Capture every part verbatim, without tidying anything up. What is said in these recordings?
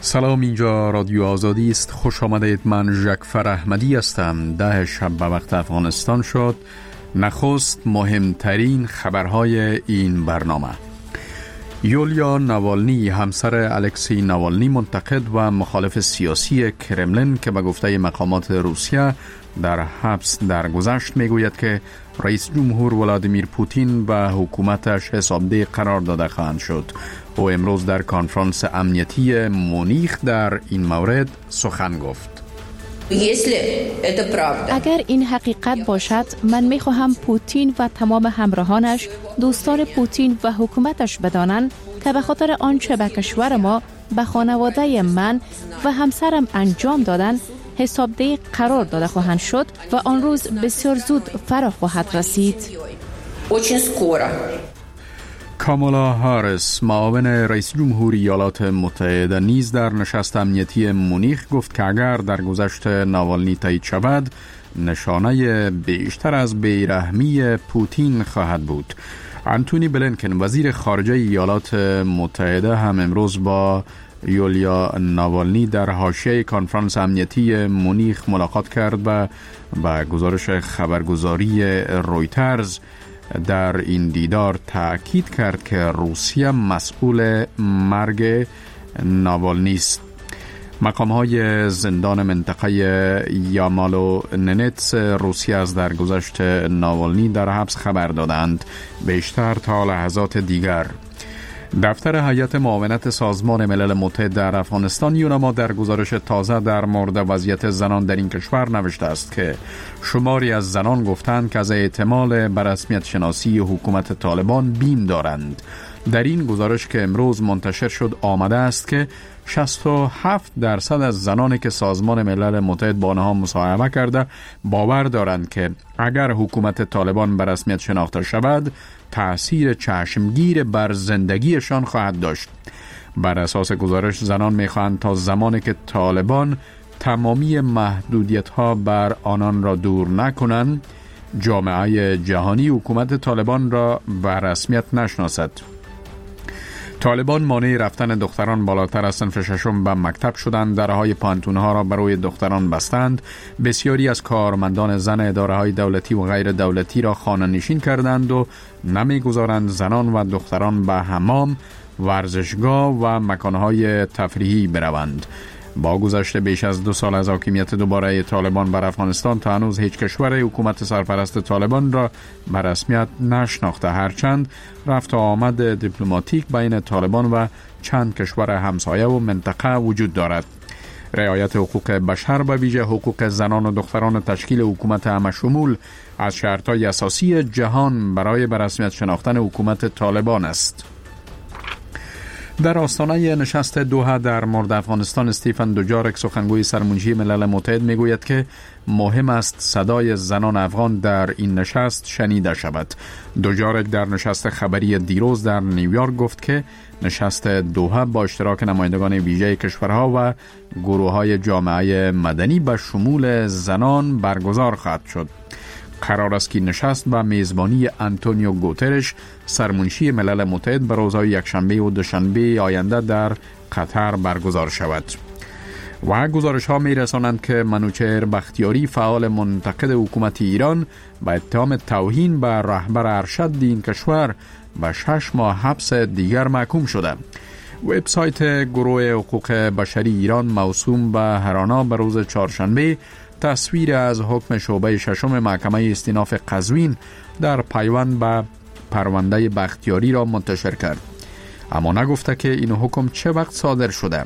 سلام، اینجا رادیو آزادی است. خوش آمدید. من ژکفر احمدی هستم. ده شب به وقت افغانستان شد. نخست مهمترین خبرهای این برنامه. یولیا ناوالنی، همسر الکسی ناوالنی، منتقد و مخالف سیاسی کرملین که به گفته مقامات روسیه در حبس درگذشت، میگوید که رئیس جمهور ولادیمیر پوتین و حکومتش حسابده قرار داده خواهند شد. او امروز در کنفرانس امنیتی مونیخ در این مورد سخن گفت. اگر این حقیقت باشد، من میخواهم پوتین و تمام همراهانش، دوستان پوتین و حکومتش بدانند که به خاطر آنچه به کشور ما، به خانواده من و همسرم انجام دادن، حسابده قرار داده خواهند شد و آن روز بسیار زود فرا خواهد رسید. کامالا هاریس، معاون رئیس جمهور ایالات متحده، نیز در نشست امنیتی مونیخ گفت که اگر در گذشت ناوالنی تایید شود، نشانه بیشتر از بیرحمی پوتین خواهد بود. انتونی بلینکن، وزیر خارجه ایالات متحده، هم امروز با یولیا ناوالنی در حاشیه کنفرانس امنیتی مونیخ ملاقات کرد و با گزارش خبرگزاری رویترز در این دیدار تأکید کرد که روسیه مسئول مرگ ناوالنی است. مقام‌های زندان منطقه یامالو ننتس روسیه از درگذشت ناوالنی در حبس خبر دادند، بیشتر تا لحظات دیگر. دفتر هیئت معاونت سازمان ملل متحد در افغانستان یونما در گزارش تازه در مورد وضعیت زنان در این کشور نوشته است که شماری از زنان گفتند که از احتمال به رسمیت شناسی حکومت طالبان بیم دارند. در این گزارش که امروز منتشر شد آمده است که شصت و هفت درصد از زنانی که سازمان ملل متحد با آنها مصاحبه کرده باور دارند که اگر حکومت طالبان به رسمیت شناخته شود، تأثیر چشمگیر بر زندگیشان خواهد داشت. بر اساس گزارش زنان میخواهند تا زمانی که طالبان تمامی محدودیت‌ها بر آنان را دور نکنند، جامعه جهانی حکومت طالبان را به رسمیت نشناسد. طالبان مانع رفتن دختران بالاتر از صنف ششم به مکتب شدند، درهای پانتونها را برای دختران بستند، بسیاری از کارمندان زن اداره‌های دولتی و غیر دولتی را خانه نشین کردند و نمیگذارند زنان و دختران به حمام، ورزشگاه و مکانهای تفریحی بروند. با گذشت بیش از دو سال از حاکمیت دوباره طالبان بر افغانستان، تا هنوز هیچ کشور حکومت سرپرست طالبان را به رسمیت نشناخته، هرچند رفت و آمد دیپلماتیک بین طالبان و چند کشور همسایه و منطقه وجود دارد. رعایت حقوق بشر، به ویژه حقوق زنان و دختران، تشکیل حکومت همشمول از شرط‌های اساسی جهان برای به رسمیت شناختن حکومت طالبان است. در آستانه نشست دوحه در مورد افغانستان، استیفن دوجارک، سخنگوی سرمنشی ملل متحد، میگوید که مهم است صدای زنان افغان در این نشست شنیده شود. دوجارک در نشست خبری دیروز در نیویورک گفت که نشست دوحه با اشتراک نمایندگان ویژه کشورها و گروه‌های جامعه مدنی به شمول زنان برگزار خواهد شد. قرار است که نشست با میزبانی آنتونیو گوترش، سرمنشی ملل متحد، به روزهای یکشنبه و دوشنبه آینده در قطر برگزار شود. و گزارش ها می رسانند که منوچهر بختیاری، فعال منتقد حکومت ایران، با اتهام توهین به رهبر ارشد این کشور به شش ماه حبس دیگر محکوم شده. وبسایت گروه حقوق بشری ایران موسوم به هرانا به روز چهارشنبه تصویر از حکم شعبه ششم محکمه استیناف قزوین در پیوند به پرونده بختیاری را منتشر کرد، اما نگفته که این حکم چه وقت صادر شده.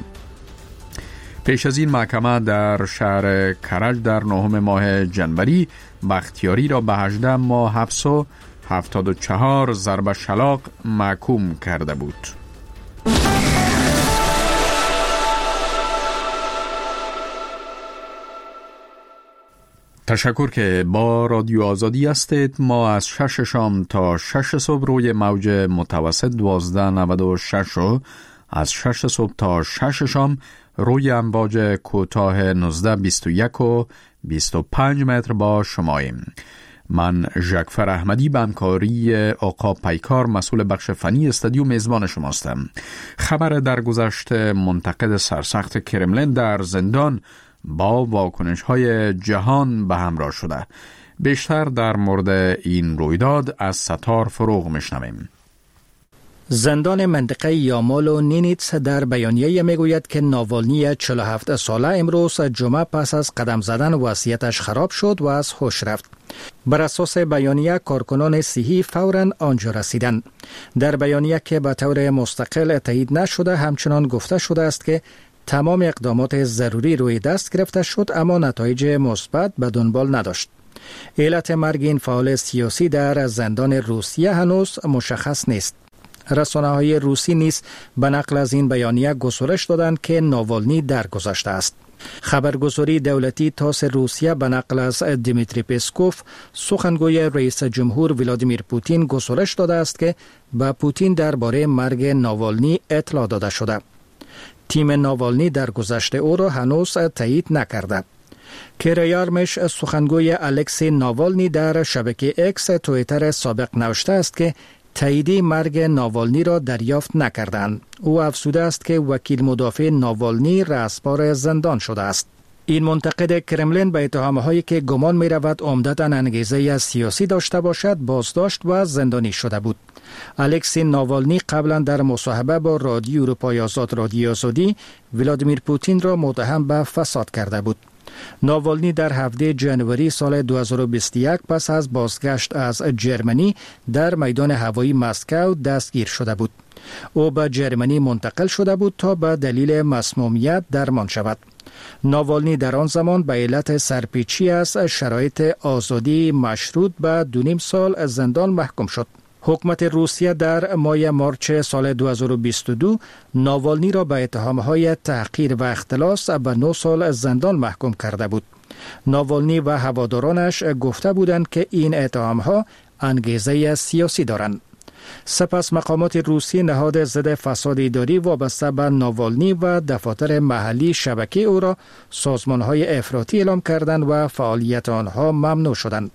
پیش از این محکمه در شهر کرج در نهم ماه جنوری بختیاری را به هجده ماه حبس و هفتاد و چهار ضرب شلاق محکوم کرده بود. تشکر که با رادیو آزادی هستید. ما از شش شام تا شش صبح روی موج متوسط دوازده نود و شش و از شش صبح تا شش شام روی امواج کوتاه نوزده بیست و یک و بیست و پنج متر با شماییم. من ژکفر احمدی به همکاری آقا پیکار مسئول بخش فنی استودیو میزبان شماستم. خبر درگذشت منتقد سرسخت کرملین در زندان با واکنش‌های جهان به همراه شده. بیشتر در مورد این رویداد از ستار فروغ میشنویم. زندان منطقه یامال و نینیتس در بیانیه میگوید که ناوالنی چهل و هفت ساله امروز جمعه پس از قدم زدن وضعیتش خراب شد و از هوش رفت. بر اساس بیانیه کارکنان صحی فوراً آنجا رسیدند. در بیانیه که به طور مستقل تایید نشده همچنان گفته شده است که تمام اقدامات ضروری روی دست گرفته شد اما نتایج مثبت به دنبال نداشت. علت مرگ این فعال سیاسی در زندان روسیه هنوز مشخص نیست. رسانه‌های روسی نیز به نقل از این بیانیه گزارش دادند که ناوالنی درگذشته است. خبرگزاری دولتی تاس روسیه به نقل از دیمیتری پسکوف سخنگوی رئیس جمهور ولادیمیر پوتین گزارش داده است که به پوتین درباره مرگ ناوالنی اطلاع داده شده. تیم ناوالنی درگذشت او را هنوز تایید نکرده. کریارمش سخنگوی الکسی ناوالنی در شبکه اکس توییتر سابق نوشته است که تایید مرگ ناوالنی را دریافت نکردند. او افزوده است که وکیل مدافع ناوالنی رأسپار زندان شده است. این منتقد کرملین به اتهامهایی که گمان می رود عمدتاً انگیزه سیاسی داشته باشد بازداشت و زندانی شده بود. الکسی ناوالنی قبلا در مصاحبه با رادیو اروپای آزاد رادیو آزادی ولادیمیر پوتین را متهم به فساد کرده بود. ناوالنی در هفده ژانویه سال دو هزار و بیست و یک پس از بازگشت از جرمنی در میدان هوایی مسکو دستگیر شده بود. او به جرمنی منتقل شده بود تا به دلیل مسمومیت درمان شود. ناوالنی در آن زمان به علت سرپیچی از شرایط آزادی مشروط به دو نیم سال زندان محکوم شد. حکومت روسیه در ماه مارچ سال دو هزار و بیست و دو ناوالنی را به اتهامهای تحقیر و اختلاس به نه سال زندان محکوم کرده بود. ناوالنی و هوادارانش گفته بودند که این اتهامها انگیزه سیاسی دارند. سپس مقامات روسی نهاد ضد فساد اداری وابسته به ناوالنی و دفاتر محلی شبکه او را سازمان‌های افراطی اعلام کردند و فعالیت آنها ممنوع شدند.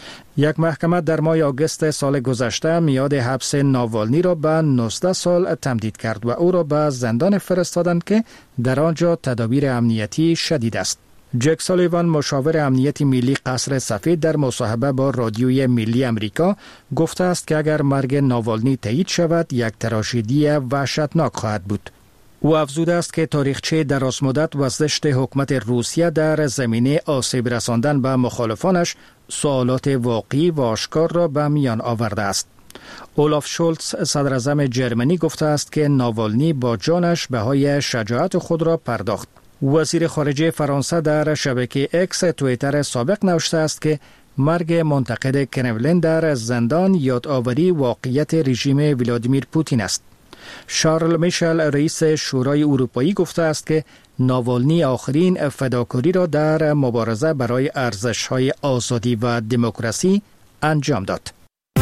یک محکمه در ماه آگوست سال گذشته میاد حبس ناوالنی را به نوزده سال تمدید کرد و او را به زندان فرستادند که در آنجا تدابیر امنیتی شدید است. جک سالیوان مشاور امنیت ملی قصر سفید در مصاحبه با رادیوی ملی امریکا گفته است که اگر مرگ ناوالنی تایید شود یک تراژدی وحشتناک خواهد بود. او افزوده است که تاریخچه درازمدت و زشت حکومت روسیه در زمینه آسیب رساندن به مخالفانش سوالات واقعی و آشکار را به میان آورده است. اولاف شولتز صدر اعظم جرمنی گفته است که ناوالنی با جانش بهای شجاعت خود را پرداخت. وزیر خارجه فرانسه در شبکه اکس توییتر سابق نوشته است که مرگ منتقد کرملین در زندان یادآوری واقعیت رژیم ولادیمیر پوتین است. شارل میشل رئیس شورای اروپایی گفته است که ناوالنی آخرین فداکاری را در مبارزه برای ارزش‌های آزادی و دموکراسی انجام داد.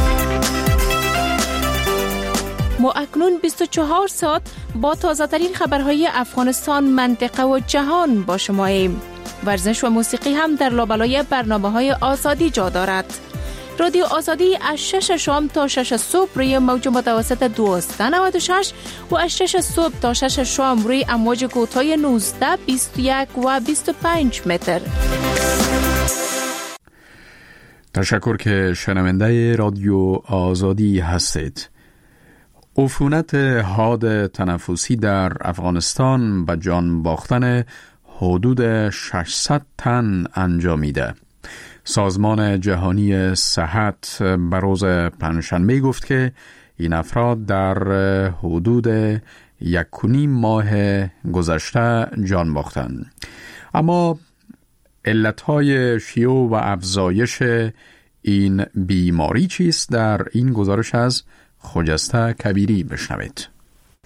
ما اکنون بیست و چهار ساعت با تازه‌ترین خبرهای افغانستان، منطقه و جهان با شماییم. ورزش و موسیقی هم در لابلای برنامه‌های آزادی جا دارد. رادیو آزادی از شش شام تا شش صبح روی موج متوسط دویست و نود و شش و از شش صبح تا شش شام روی امواج کوتاه نوزده، بیست و یک و بیست و پنج متر. تشکر که شنونده رادیو آزادی هستید. عفونت حاد تنفسی در افغانستان به جان باختن حدود ششصد تن انجامیده. سازمان جهانی صحت به روز پنجشنبه گفت که این افراد در حدود یک و نیم ماه گذشته جان باختند. اما علتهای شیوع و افزایش این بیماری چیست؟ در این گزارش از خجسته کبیری بشنوید.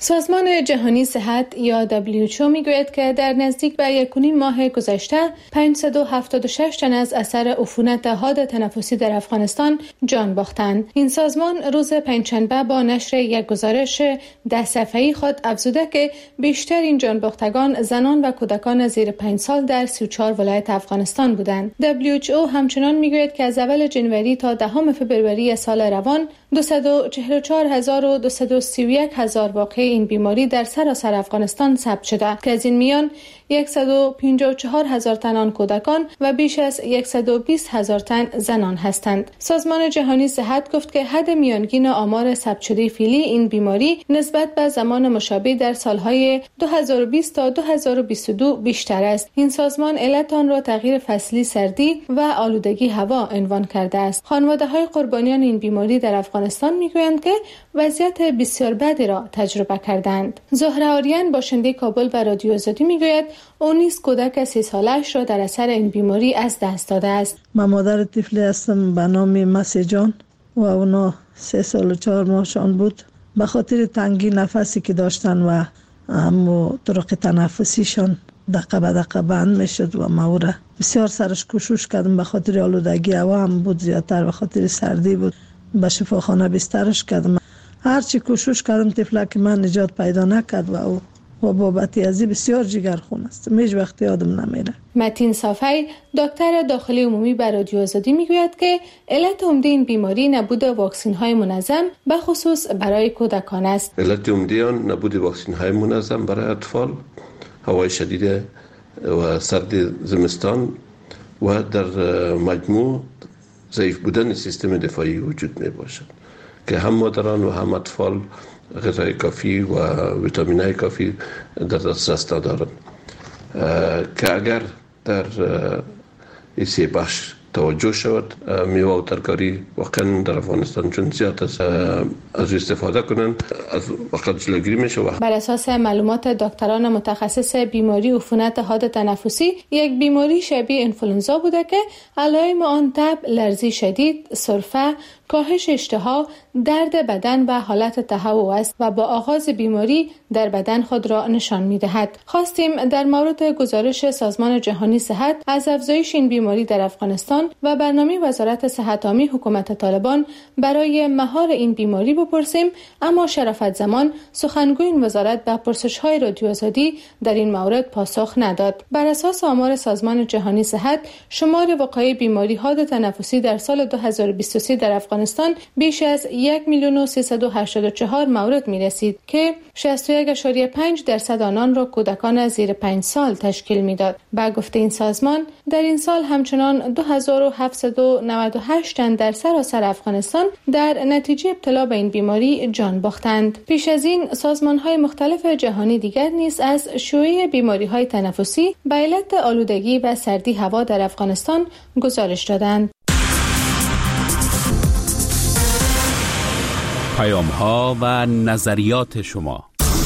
سازمان جهانی صحت یا دبلیو اچ او میگوید که در نزدیک به یک و نیم ماه گذشته پانصد و هفتاد و شش تن از اثر عفونت حاد تنفسی در افغانستان جان باختند. این سازمان روز پنجشنبه با نشر یک گزارش ده صفحه‌ای خود افزوده که بیشتر این جان باختگان زنان و کودکان زیر پنج سال در سی و چهار ولایت افغانستان بودند. دبلیو اچ او همچنان میگوید که از اول جنوری تا دهم فوریه سال روان دویست و چهل و چهار هزار و دویست و سی و یک هزار واقعه این بیماری در سراسر افغانستان ثبت شده که از این میان صد و پنجاه و چهار هزار تن آن کودکان و بیش از صد و بیست هزار تن زنان هستند. سازمان جهانی صحت گفت که حد میانگین آمار ثبت شده فعلی این بیماری نسبت به زمان مشابه در سالهای دو هزار و بیست تا دو هزار و بیست و دو بیشتر است. این سازمان علت آن را تغییر فصلی سردی و آلودگی هوا عنوان کرده است. خانواده‌های قربانیان این بیماری در افغانستان میگویند که وضعیت بسیار بدی را تجربه کردند. زهره آریان باشنده کابل به رادیو آزادی میگوید او نیز کودک سی سالش را در اثر این بیماری از دست داده است. من مادر طفلی هستم به نام مسی جان و اونا سه سال و چهار ماهشان بود. به خاطر تنگی نفسی که داشتن و همو طرق تنفسیشان دقیقه به دقیقه بند میشد و ما را بسیار سرش کوشش کردم. به خاطر آلودگی هوا هم بود، زیادتر به خاطر سردی بود. به شفاخانه بسترش کردم. هرچی کوشش کردم طفلک من نجات پیدا نکرد و او و بابتی ازی بسیار جگرخون است. هیچ وقت یادم نمیره. متین صافی دکتر داخلی عمومی بر رادیو آزادی میگوید که علت عمده این بیماری نبود واکسن های منظم به خصوص برای کودکان است. علت عمده آن نبود واکسن های منظم برای اطفال، هوای شدید و سرد زمستان و در مجموع ضعیف بودن سیستم دفاعی وجود می باشد که هم مادران و هم اطفال غذای کافی و ویتامین‌های کافی در دسترس ندارند که اگر در این سه بخش توجه شود میوه و ترکاری واقعا در افغانستان چون زیاد است از استفاده کنند از وقت جلوگیری میشه. بر اساس معلومات دکتران متخصص بیماری عفونت حاد تنفسی، یک بیماری شبیه انفلوئنزا بوده که علائم آن تب، لرزی شدید، سرفه، کاهش اشتها، درد بدن و حالت تهوع است و با آغاز بیماری در بدن خود را نشان می‌دهد. خواستیم در مورد گزارش سازمان جهانی صحت از افزایش این بیماری در افغانستان و برنامه وزارت صحت عامه حکومت طالبان برای مهار این بیماری بپرسیم، اما شرافت زمان سخنگوی این وزارت به پرسش‌های رادیو آزادی در این مورد پاسخ نداد. بر اساس آمار سازمان جهانی صحت، شمار وقایع بیماری حاد تنفسی در سال دو هزار و بیست و سه در افغانستان بیش از یک میلیون و سیصد و هشتاد و چهار مورد می رسید که شصت و یک ممیز پنج درصد آنان را کودکان زیر پنج سال تشکیل می داد. با گفته این سازمان در این سال همچنان دو هزار و هفتصد و نود و هشت تن در سراسر افغانستان در نتیجه ابتلا به این بیماری جان باختند. پیش از این سازمان های مختلف جهانی دیگر نیز از شیوع بیماری های تنفسی به علت آلودگی و سردی هوا در افغانستان گزارش دادند. پیام ها و نظریات شما.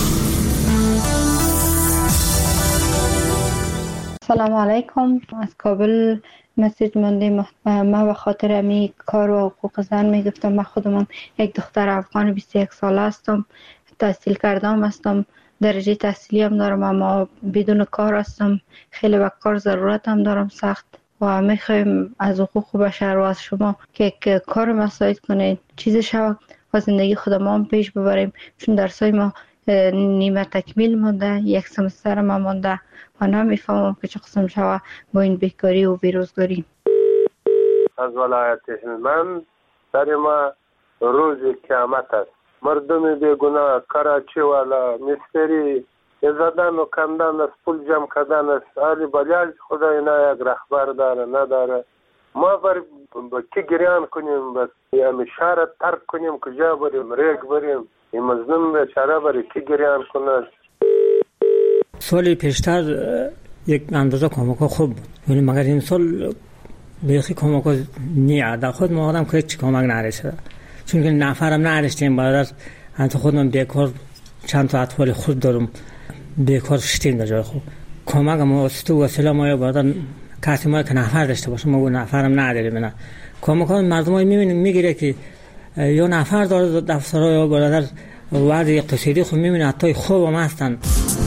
سلام علیکم، از کابل مسیج مونده. ما به خاطر امی کار و حقوق زن میگفتم. من خودم یک دختر افغان بیست و یک ساله هستم، تحصیل کردم هستم، درجه تحصیلی هم دارم، اما بدون کار هستم. خیلی به کار ضرورت هم دارم سخت و میخوایم از حقوق بشر و از شما که کار مساعد کنید، چیز شود و زندگی خودم هم پیش ببریم، چون درسای ما نیمه تکمیل مونده، یک سمستر ما مونده و نمیفهمم که چه قسم شود با این بیکاری و بیروزگاری. از ولایت هلمند در ما روز قیامت است. مردم بیگناه کراچی والا مستری زدن و کندن است، پول جمع کردن است. علی بلیال خدا اینا یک رهبر داره نداره. ما بر کی گریان کنیم، بس یا شهر ترک کنیم، کجا بریم، ریگ بریم، این مظلوم بیچاره بر کی گریان کنه. سالی پیشتر یک اندازه کمک خوب بود، ولی مگر این سال بیخی کمک نیه. در خود ما آدم که هیچ کمک نرسیده، چون که نفرم نرسیدیم. برادر انت خودم بیکار چند تا اطفال خود دارم، بیکار شدیم در جای خود. کمک ما استو وسیله ما یا برادر کسی ما که نفر داشته باشه، ما نفرم نداریم. نه کمک ها مردم ها میبینیم میگیره که یا نفر داره دفترها یا برادر وضع اقتصادی خود میبینه حتی خوب هم هستن.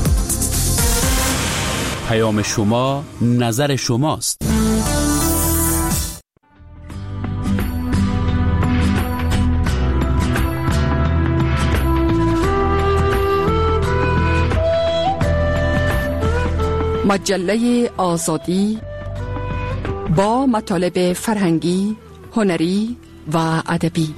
پیام شما نظر شماست. مجله آزادی با مطالب فرهنگی، هنری و ادبی.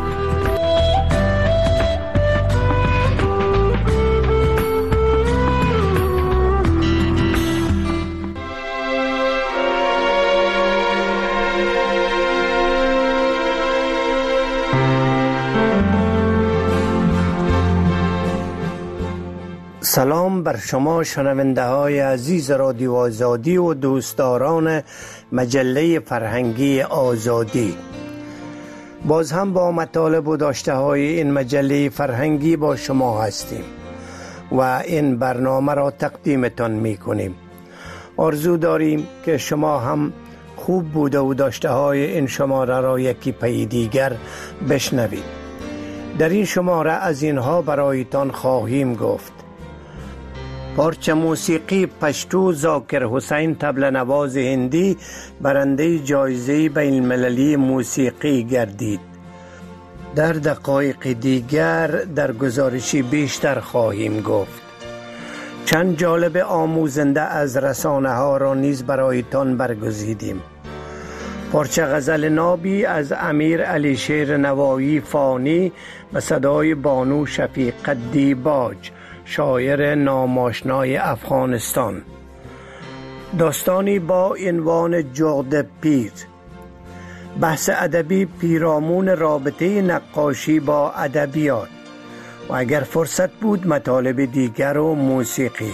سلام بر شما شنونده های عزیز رادیو آزادی و دوستداران مجله فرهنگی آزادی. باز هم با مطالب و داشته های این مجله فرهنگی با شما هستیم و این برنامه را تقدیمتان می کنیم. آرزو داریم که شما هم خوب بوده و داشته های این شماره را یکی پی دیگر بشنوید. در این شماره از اینها برایتان خواهیم گفت: پارچه موسیقی پشتو ذاکر حسین طبل نواز هندی برنده جایزه بین المللی موسیقی گردید. در دقایق دیگر در گزارشی بیشتر خواهیم گفت. چند جالب آموزنده از رسانه ها را نیز برایتان برگزیدیم. پارچه غزل نابی از امیر علی شیر نوایی فانی به صدای بانو شفیقه دیباج، شاعر ناماشنای افغانستان. داستانی با عنوان جغد پیر. بحث ادبی پیرامون رابطه نقاشی با ادبیات و اگر فرصت بود مطالب دیگر و موسیقی.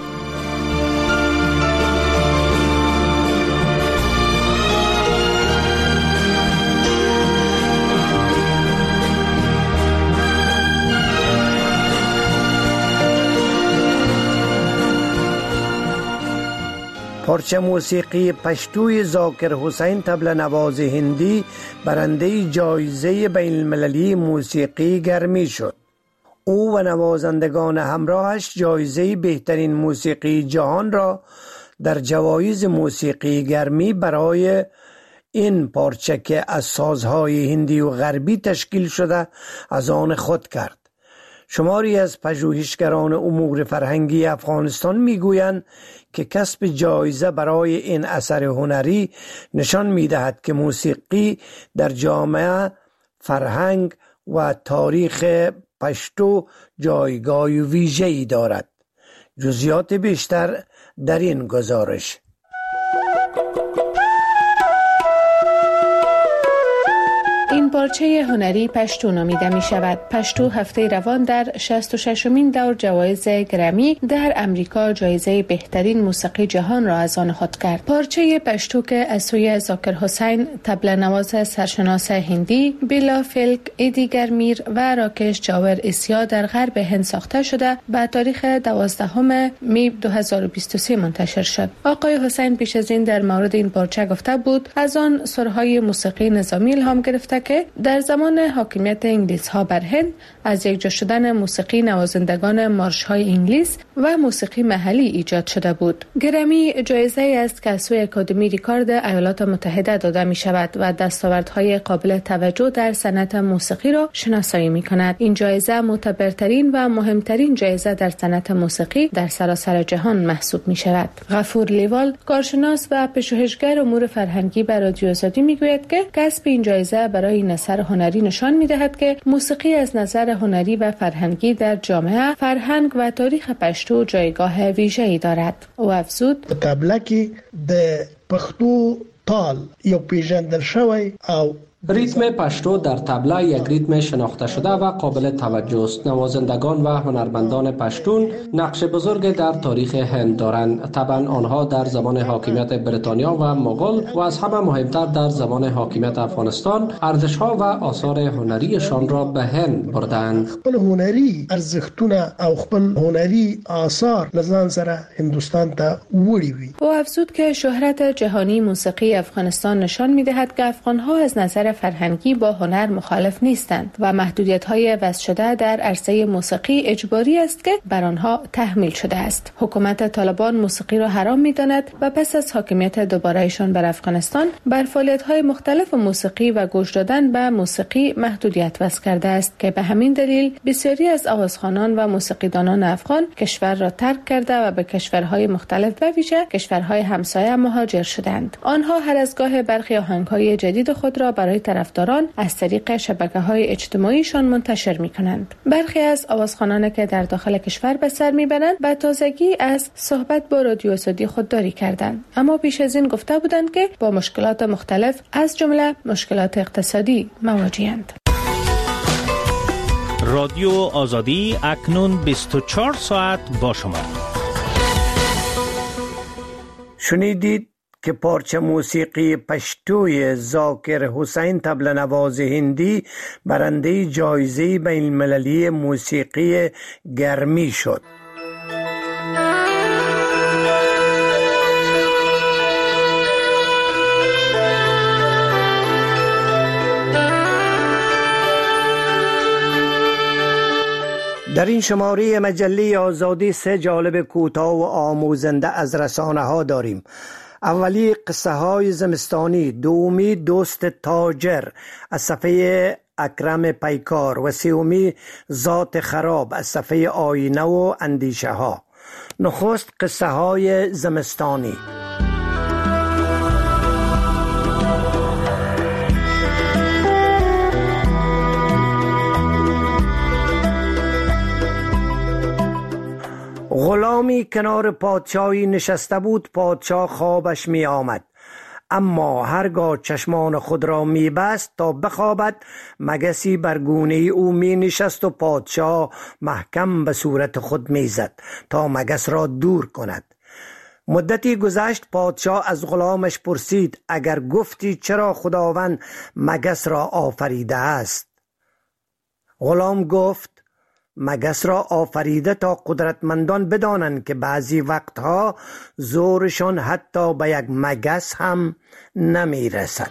پارچه موسیقی پشتوی ذاکر حسین طبل نواز هندی برنده جایزه بین المللی موسیقی گرمی شد. او و نوازندگان همراهش جایزه بهترین موسیقی جهان را در جوایز موسیقی گرمی برای این پارچه که از سازهای هندی و غربی تشکیل شده از آن خود کرد. شماری از پژوهشگران امور فرهنگی افغانستان میگویند که کسب جایزه برای این اثر هنری نشان می‌دهد که موسیقی در جامعه، فرهنگ و تاریخ پشتو جایگاه ویژه‌ای دارد. جزئیات بیشتر در این گزارش. این پارچه هنری پشتو نامیده می شود. پشتو هفته روان در شصت و ششمین دور جوایز گرمی در امریکا جایزه بهترین موسیقی جهان را از آن خود کرد. پارچه پشتو که از سوی ذاکر حسین طبل نواز سرشناس هندی، بیلا فلک، ایدی گرمیر و راکش جاور اسیا در غرب هند ساخته شده به تاریخ دوازدهم می دو هزار و بیست و سه منتشر شد. آقای حسین پیش از این در مورد این پارچه گفته بود از آن سرهای موسیقی نظامی الهام گرفته که در زمان حاکمیت انگلیس ها بر هند از یکجا شدن موسیقی نوازندگان مارش های انگلیس و موسیقی محلی ایجاد شده بود. گرمی جایزه است که از سوی اکادمی ریکارد ایالات متحده داده می شود و دستاوردهای قابل توجه در صنعت موسیقی را شناسایی می کند. این جایزه معتبرترین و مهمترین جایزه در صنعت موسیقی در سراسر جهان محسوب می شود. غفور لیوال، کارشناس و پژوهشگر امور فرهنگی بر رادیو آزادی می گوید که کسب این جایزه برای این اثر هنری نشان می دهد که موسیقی از نظر هنری و فرهنگی در جامعه، فرهنگ و تاریخ پشتو جایگاه ویژه‌ای دارد. او افزود: طبله کې د پښتو تال یو پیژندل شوی او ریتم پشتو در طبله یک ریتم شناخته شده و قابل توجه است. نوازندگان و هنرمندان پشتون نقش بزرگ در تاریخ هند دارند. طبعا آنها در زمان حاکمیت بریتانیا و مغول و از همه مهمتر در زمان حاکمیت افغانستان ارزش‌ها و آثار هنریشان را به هند بردند. خپل هنری ارزښتونه او خپل هنری آثار لزان سره هندوستان ته وړي وي. او افزود که شهرت جهانی موسیقی افغانستان نشان می‌دهد که افغان‌ها از نظر فرهنگی با هنر مخالف نیستند و محدودیت‌های وضع شده در عرصه موسیقی اجباری است که بر آنها تحمیل شده است. حکومت طالبان موسیقی را حرام می‌داند و پس از حاکمیت دوباره‌ایشان بر افغانستان بر فعالیت‌های مختلف موسیقی و گوش دادن به موسیقی محدودیت وضع کرده است که به همین دلیل بسیاری از آوازخوانان و موسیقیدانان افغان کشور را ترک کرده و به کشورهای مختلف به ویژه کشورهای همسایه مهاجر شدند. آنها هر از گاه برخی آهنگ‌های جدید خود را برای طرفداران از طریق شبکه‌های اجتماعیشان منتشر می‌کنند. برخی از آوازخوانان که در داخل کشور به سر می‌برند به تازگی از صحبت با رادیو سعودی خودداری کردند، اما پیش از این گفته بودند که با مشکلات مختلف از جمله مشکلات اقتصادی مواجه‌اند. رادیو آزادی اکنون بیست و چهار ساعت با شما. شنیدید که پارچه موسیقی پشتوی ذاکر حسین طبل‌نواز هندی برنده جایزه بین المللی موسیقی گرمی شد. در این شماره مجله آزادی سه جالب کوتاه و آموزنده از رسانه ها داریم. اولی قصه های زمستانی، دومی دوست تاجر از صفحه اکرم پیکار و سومی ذات خراب از صفحه آینه و اندیشه ها. نخست قصه های زمستانی. غلامی کنار پادشاهی نشسته بود. پادشاه خوابش می آمد، اما هرگاه چشمان خود را می بست تا بخوابد، مگسی بر گونه او می نشست و پادشاه محکم به صورت خود می زد تا مگس را دور کند. مدتی گذشت. پادشاه از غلامش پرسید اگر گفتی چرا خداوند مگس را آفریده است؟ غلام گفت مگس را آفریده تا قدرتمندان بدانند که بعضی وقتها زورشان حتی به یک مگس هم نمی رسد.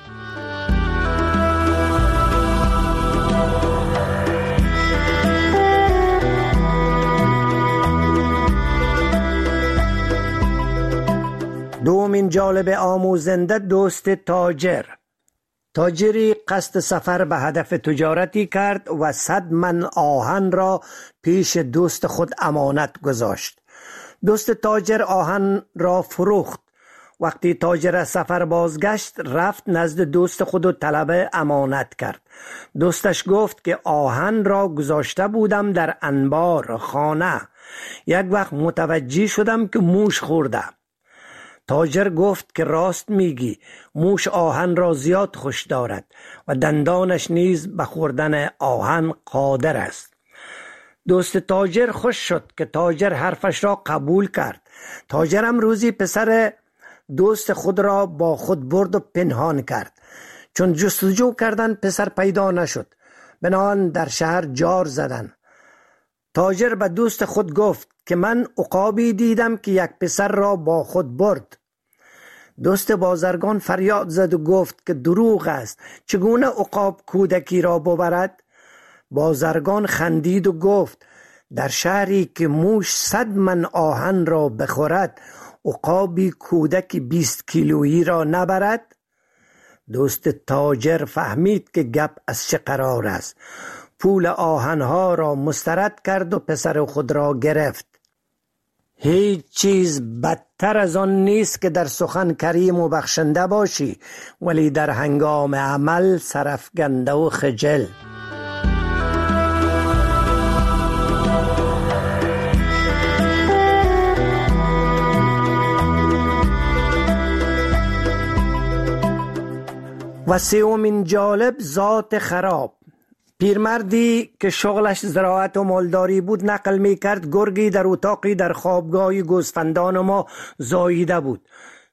دومین جالب آموزنده دوست تاجر. تاجری قصد سفر به هدف تجارتی کرد و صد من آهن را پیش دوست خود امانت گذاشت. دوست تاجر آهن را فروخت. وقتی تاجر از سفر بازگشت، رفت نزد دوست خود و طلب امانت کرد. دوستش گفت که آهن را گذاشته بودم در انبار خانه، یک وقت متوجه شدم که موش خورده. تاجر گفت که راست میگی، موش آهن را زیاد خوش دارد و دندانش نیز به خوردن آهن قادر است. دوست تاجر خوش شد که تاجر حرفش را قبول کرد. تاجرم روزی پسر دوست خود را با خود برد و پنهان کرد. چون جستجو کردن پسر پیدا نشد، بنابراین در شهر جار زدن. تاجر به دوست خود گفت که من عقابی دیدم که یک پسر را با خود برد. دوست بازرگان فریاد زد و گفت که دروغ است، چگونه عقاب کودکی را ببرد؟ بازرگان خندید و گفت در شهری که موش صد من آهن را بخورد، عقابی کودکی بیست کیلویی را نبرد؟ دوست تاجر فهمید که گپ از چه قرار است. پول آهنها را مسترد کرد و پسر خود را گرفت. هیچ چیز بدتر از آن نیست که در سخن کریم و بخشنده باشی، ولی در هنگام عمل سرفگنده و خجل. و سومین جالب ذات خراب. پیرمردی که شغلش زراعت و مالداری بود نقل می کرد گرگی در اتاقی در خوابگاه گوسفندان ما زاییده بود.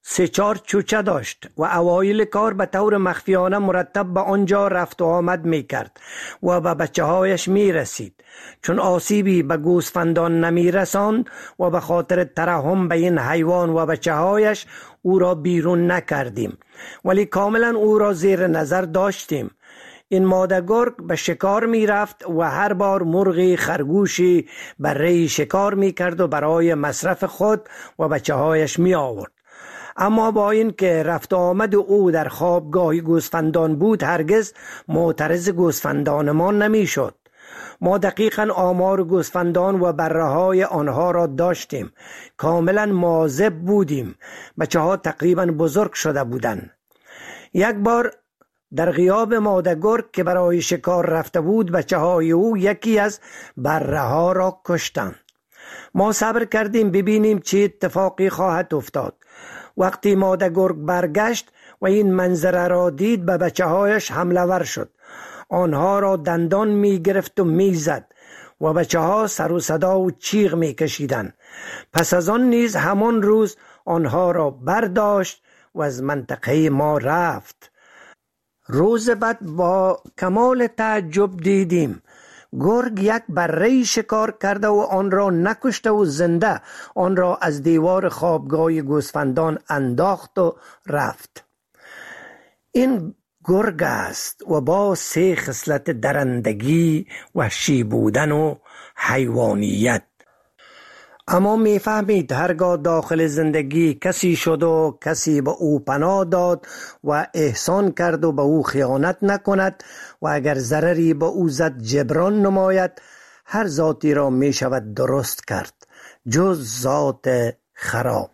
سه چهار چوچه داشت و اوایل کار به طور مخفیانه مرتب به آنجا رفت و آمد می کرد و به بچه هایش می رسید. چون آسیبی به گوسفندان نمی رساند و به خاطر ترحم به این حیوان و بچه هایش او را بیرون نکردیم، ولی کاملا او را زیر نظر داشتیم. این ماده گرگ به شکار می رفت و هر بار مرغی خرگوشی برای شکار می کرد و برای مصرف خود و بچه هایش می آورد. اما با این که رفت آمد او در خوابگاه گوسفندان بود، هرگز معترض گوسفندان ما نمی شد. ما دقیقاً آمار گوسفندان و بره های آنها را داشتیم. کاملا مواظب بودیم. بچه ها تقریباً بزرگ شده بودند. یک بار در غیاب ماده گرگ که برای شکار رفته بود، بچه های او یکی از بره ها را کشتند. ما صبر کردیم ببینیم چه اتفاقی خواهد افتاد. وقتی ماده گرگ برگشت و این منظره را دید، به بچه هایش حمله ور شد. آنها را دندان می گرفت و می زد و بچه ها سر و صدا و چیغ می کشیدن. پس از آن نیز همان روز آنها را برداشت و از منطقه ما رفت. روز بعد با کمال تعجب دیدیم گرگ یک بره شکار کرده و آن را نکشته و زنده آن را از دیوار خوابگاه گوسفندان انداخت و رفت. این گرگ است و با سه خصلت درندگی، وحشی بودن و حیوانیت. اما میفهمید هرگاه داخل زندگی کسی شد و کسی به او پناه داد و احسان کرد و به او خیانت نکند و اگر ضرری به او زد جبران نماید، هر ذاتی را می شود درست کرد جز ذات خراب.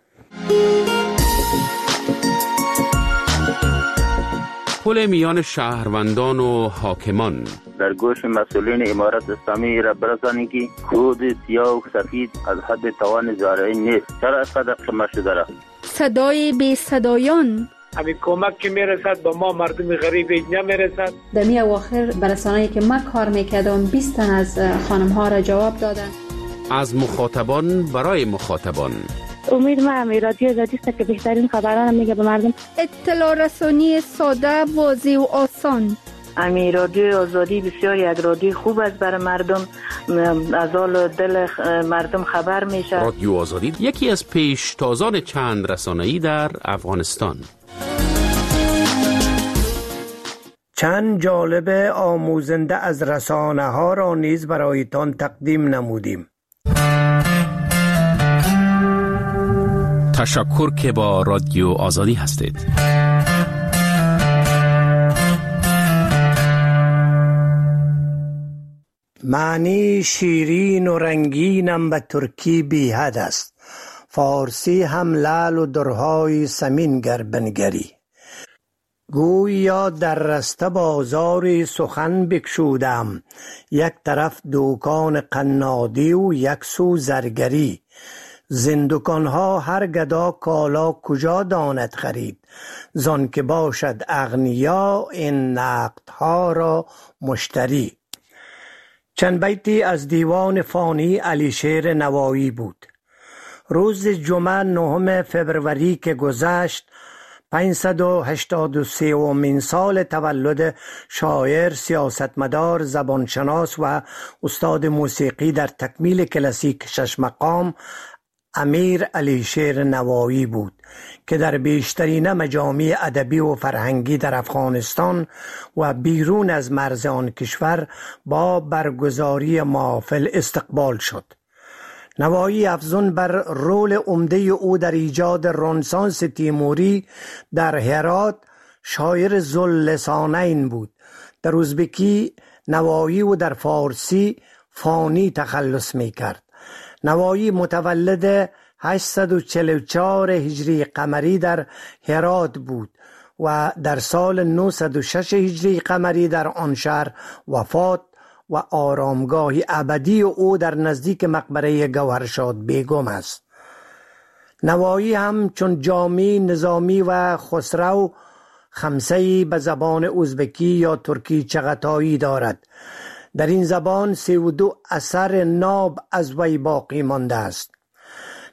پل میان شهروندان و حاکمان. در گوش مسئولین امارت اسلامی را برسانید که کود سیاه و سفید از حد توان زارعی نیست. چرا از قدر قمه شده را؟ صدای بی صدایان. همین کمک که میرسد با ما مردم غریب نمیرسد. در می اواخر برسانه‌ای که ما کار میکردم بیست تن از خانم ها را جواب دادن. از مخاطبان برای مخاطبان. امید ما هم رادیو آزادی است که بهترین خبران میگه به مردم. اطلاع رسانی ساده، واضح و آسان. امی رادیو آزادی بسیار یک رادیو خوب است برای مردم، از حال دل مردم خبر میشه. رادیو آزادی یکی از پیشتازان چند رسانه‌ای در افغانستان. چند جالب آموزنده از رسانه ها را نیز برایتان تقدیم نمودیم. تشکر که با رادیو آزادی هستید. معنی شیرین و رنگینم به ترکی بی حد است، فارسی هم لعل و درهای سمین گر بنگری. گویا در رسته بازاری سخن بکشودم، یک طرف دوکان قنادی و یک سو زرگری. زندگانها هر گدا کالا کجا داند خرید، زان که باشد اغنیا این نقدها را مشتری. چند بیتی از دیوان فانی علیشیر نوایی بود. روز جمعه نهم فبروری که گذشت، پانصد و هشتاد و سومین سال تولد شاعر، سیاستمدار، زبانشناس و استاد موسیقی در تکمیل کلاسیک شش مقام امیر علیشیر نوایی بود که در بیشترین مجامع ادبی و فرهنگی در افغانستان و بیرون از مرز آن کشور با برگزاری محافل استقبال شد. نوایی افزون بر رول عمده او در ایجاد رنسانس تیموری در هرات شاعر ذواللسانین بود. در ازبکی نوایی و در فارسی فانی تخلص می کرد. نوایی متولد هشتصد و چهل و چهار هجری قمری در هرات بود و در سال نهصد و شش هجری قمری در آن شهر وفات و آرامگاهی ابدی او در نزدیک مقبره گوهرشاد بیگم است. نوایی هم چون جامی، نظامی و خسرو خمسه‌ای به زبان ازبکی یا ترکی چغتایی دارد. در این زبان سی و دو اثر ناب از وی باقی مانده است.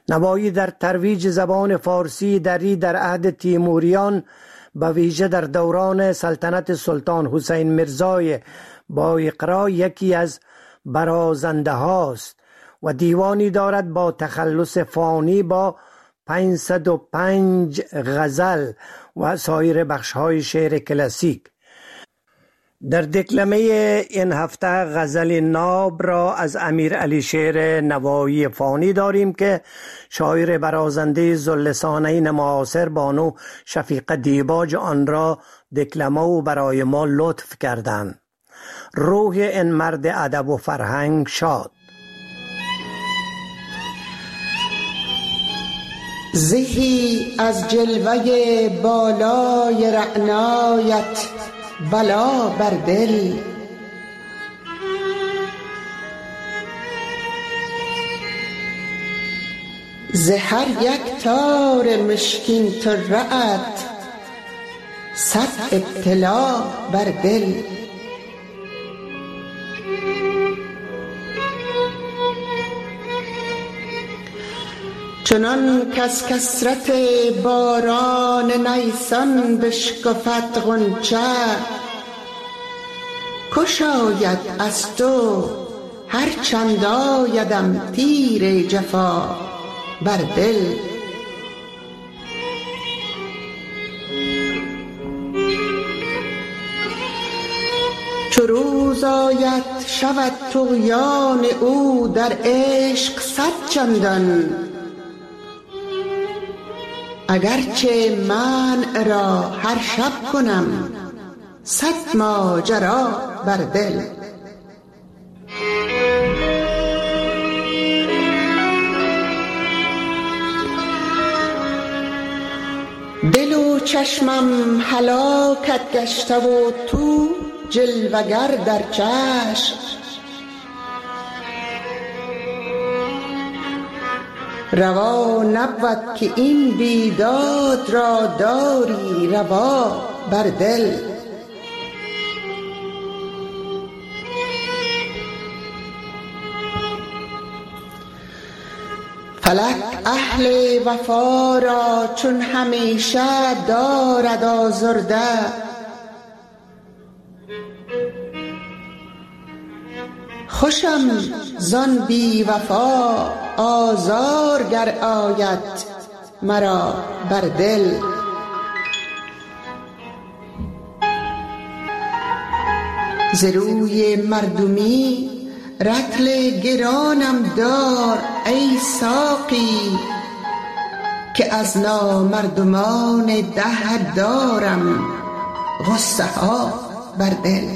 نوایی در ترویج زبان فارسی دری در عهد تیموریان به ویژه در دوران سلطنت سلطان حسین میرزای با اقرا یکی از برازنده هاست و دیوانی دارد با تخلص فانی با پانصد و پنج غزل و سایر بخش‌های شعر کلاسیک. در دکلمه این هفته غزل ناب را از امیر علی شیر نوایی فانی داریم که شاعر برازنده ذواللسانین معاصر بانو شفیقه دیباج آن را دکلمه و برای ما لطف کردند. روح این مرد ادب و فرهنگ شاد. زهی از جلوه بالای رعنایت بلا بر دل، ز هر یک تار مشکین طره‌ات صد ابتلا بر دل. چنان کز کثرت باران نیسان بشکفد غنچه، کش آید از تو هر چند آیدم تیر جفا بر دل. چو روز آید شود طغیان او در عشق صد چندان، اگرچه منع را هر شب کنم صد ماجرا بر دل. دل و چشمم هلاکت گشته و تو جلوگر در چشم، روا نبود که این بیداد را داری روا بر دل. فلک اهل وفا را چون همیشه دارد آزرده، خوشم زان بی وفا آزار گر آید مرا بر دل. ز روی مردمی رطل گرانم دار ای ساقی، که از نامردمان ده دارم غصه ها بر دل.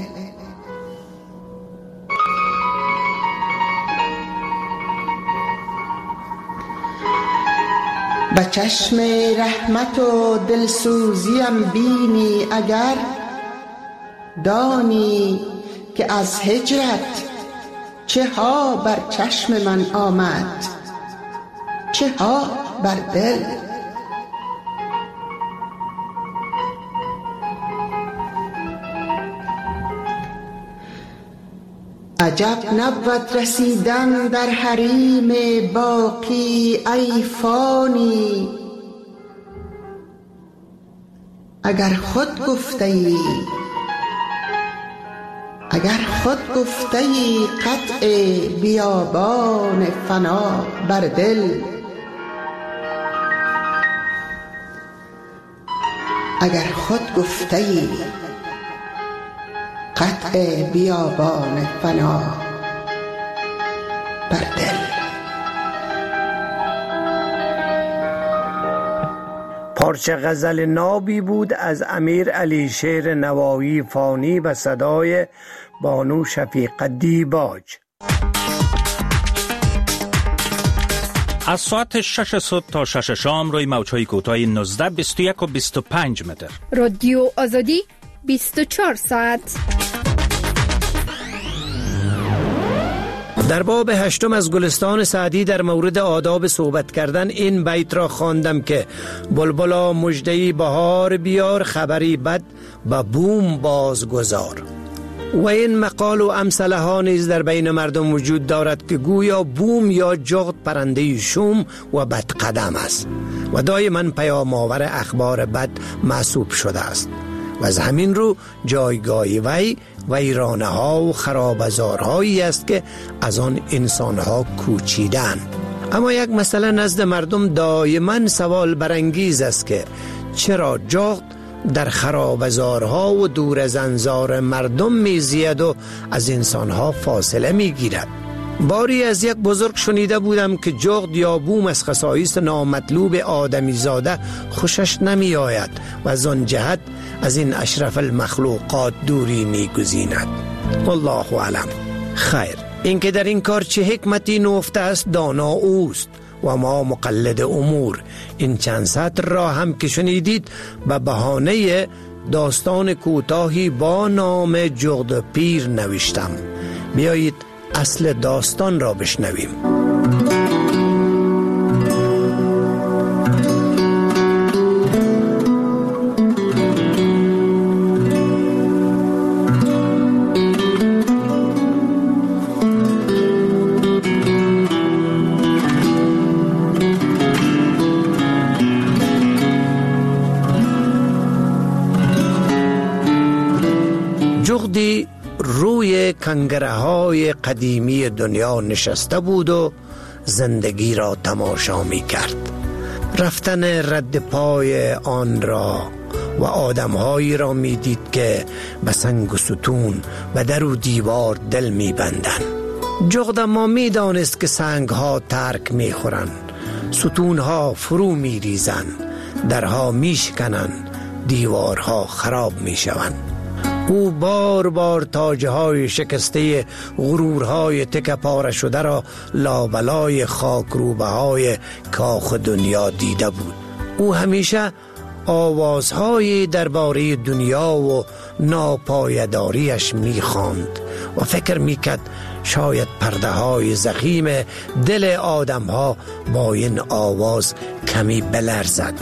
به چشم رحمت و دلسوزیم بینی اگر، دانی که از هجرت چه ها بر چشم من آمد چه ها بر دل. عجب نبود رسیدن در حریم باقی ای فانی، اگر خود گفته ای اگر خود گفته ای قطع بیابان فنا بر دل. اگر خود گفته ای قطع بیابان فنا بر دل. پارچه غزل نابی بود از امیر علی شیر نوایی فانی به صدای بانو شفیقه دیباج. از ساعت شش صبح تا شش شام روی موج‌های کوتاه نوزده، بیست و یک و بیست و پنج متر. رادیو آزادی بیست و چهار ساعت. در باب هشتم از گلستان سعدی در مورد آداب صحبت کردن این بیت را خواندم که بلبلا مژده‌ای بهار بیار، خبری بد به بوم باز گذار. و این مقال و امثله ها نیز در بین مردم وجود دارد که گویا بوم یا جغد پرنده شوم و بدقدم است و دائما پیام آور اخبار بد محسوب شده است و از همین رو جایگاه وی ویرانه ها و خرابزارهایی است که از آن انسان ها کوچیدن. اما یک مسئله نزد مردم دائما سوال برانگیز است که چرا جغد در خرابزارها و دور از انظار مردم میزید و از انسانها فاصله میگیرد. باری از یک بزرگ شنیده بودم که جغد یا بوم از خصایص نامطلوب آدمی زاده خوشش نمی آید و از آن جهت از این اشرف المخلوقات دوری می گزیند. والله اعلم. خیر، اینکه در این کار چه حکمتی نهفته است دانا اوست و ما مقلد امور. این چند سطر را هم که شنیدید به بهانه داستان کوتاهی با نام جغد پیر نوشتم. بیایید اصل داستان را بشنویم. جغدی روی کنگره های قدیمی دنیا نشسته بود و زندگی را تماشا می کرد. رفتن رد پای آن را و آدمهایی را می دید که به سنگ و ستون و در و دیوار دل می بندن. جغد اما می دانست که سنگ ها ترک می خورن، ستون ها فرو می ریزن، درها می شکنن، دیوارها خراب می شون. او بار بار تاجه های شکسته غرورهای تکه پاره شده را لابلای خاکروبه های کاخ دنیا دیده بود. او همیشه آوازهای درباره دنیا و ناپایداریش میخواند و فکر میکرد شاید پرده های زخیم دل آدم ها با این آواز کمی بلرزد.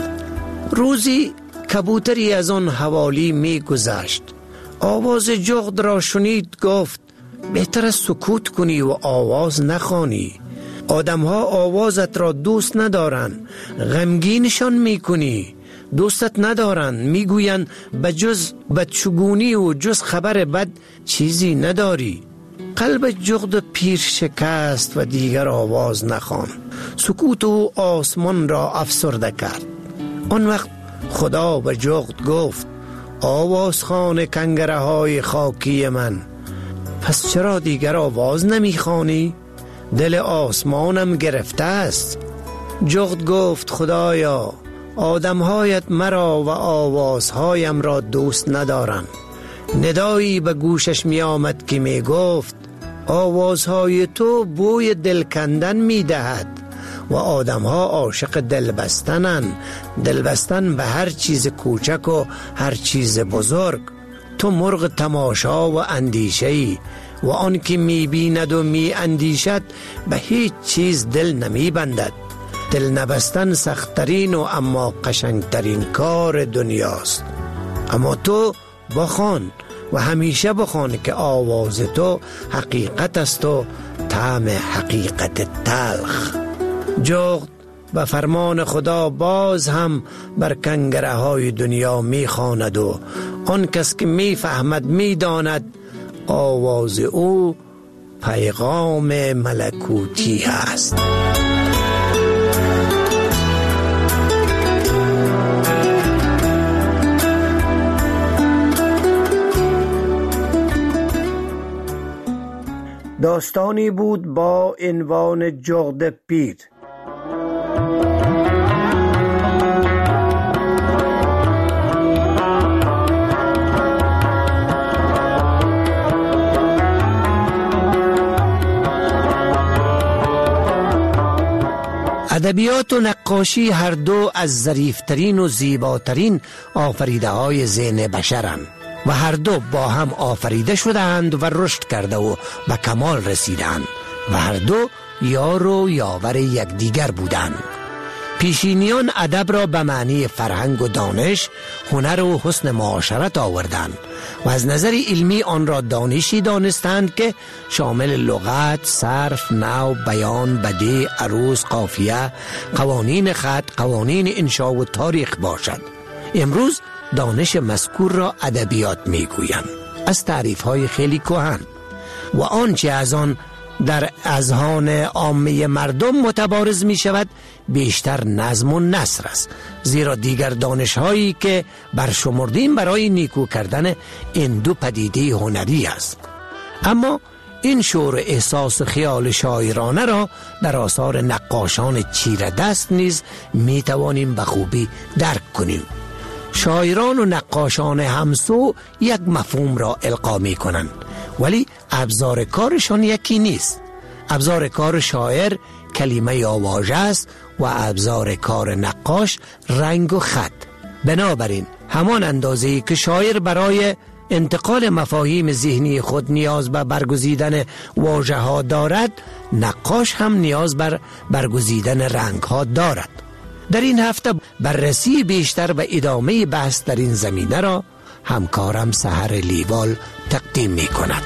روزی کبوتری از آن حوالی میگذشت. آواز جغد را شنید، گفت بهتر است سکوت کنی و آواز نخوانی. آدم ها آوازت را دوست ندارن، غمگینشان میکنی. دوستت ندارن، میگوین بجز بدشگونی و جز خبر بد چیزی نداری. قلب جغد پیر شکست و دیگر آواز نخوان. سکوت و آسمان را افسرده کرد. آن وقت خدا به جغد گفت آوازخوان کنگره های خاکی من، پس چرا دیگر آواز نمیخوانی؟ دل آسمانم گرفته است. جغد گفت خدایا، آدمهایت مرا و آوازهایم را دوست ندارم. ندایی به گوشش می آمد که می گفت آوازهای تو بوی دل کندن می دهد و آدمها عاشق دل بستنن، دل بستن به هر چیز کوچک و هر چیز بزرگ. تو مرغ تماشا و اندیشه‌ای و آن که می بیند و می اندیشد به هیچ چیز دل نمی بندد. دل نبستن سختترین و اما قشنگترین کار دنیاست. اما تو بخوان و همیشه بخوان که آواز تو حقیقت است و طعم حقیقت تلخ. جغد به فرمان خدا باز هم بر کنگره های دنیا می خواند و آن کس که می فهمد می داند آواز او پیغام ملکوتی است. داستانی بود با عنوان جغد پیر. ادبیات و نقاشی هر دو از ظریفترین و زیباترین آفریده های ذهن بشرند و هر دو با هم آفریده شدند و رشد کرده و به کمال رسیدند و هر دو یار و یاور یکدیگر بودند. پیشینیان ادب را به معنی فرهنگ و دانش، هنر و حسن معاشرت آوردند و از نظر علمی آن را دانشی دانستند که شامل لغت، صرف، نحو، بیان، بدیع، عروض، قافیه، قوانین خط، قوانین انشاء و تاریخ باشد. امروز دانش مذکور را ادبیات میگویند، از تعریف‌های خیلی کهن و آنچه از آن در اذهان عامه مردم متبارز می شود بیشتر نظم و نثر است، زیرا دیگر دانش‌هایی که برشمردیم برای نیکو کردن این دو پدیده هنری است. اما این شعور احساس و خیال شاعرانه را در آثار نقاشان چیره دست نیز می توانیم به خوبی درک کنیم. شاعران و نقاشان همسو یک مفهوم را القا می کنند، ولی ابزار کارشان یکی نیست. ابزار کار شاعر کلمه یا واژه است و ابزار کار نقاش رنگ و خط. بنابراین همان اندازه‌ای که شاعر برای انتقال مفاهیم ذهنی خود نیاز به برگزیدن واژه ها دارد، نقاش هم نیاز بر برگزیدن رنگ ها دارد. در این هفته بررسی بیشتر و ادامه بحث در این زمینه را همکارم سحر لیوال تقدیم می کند.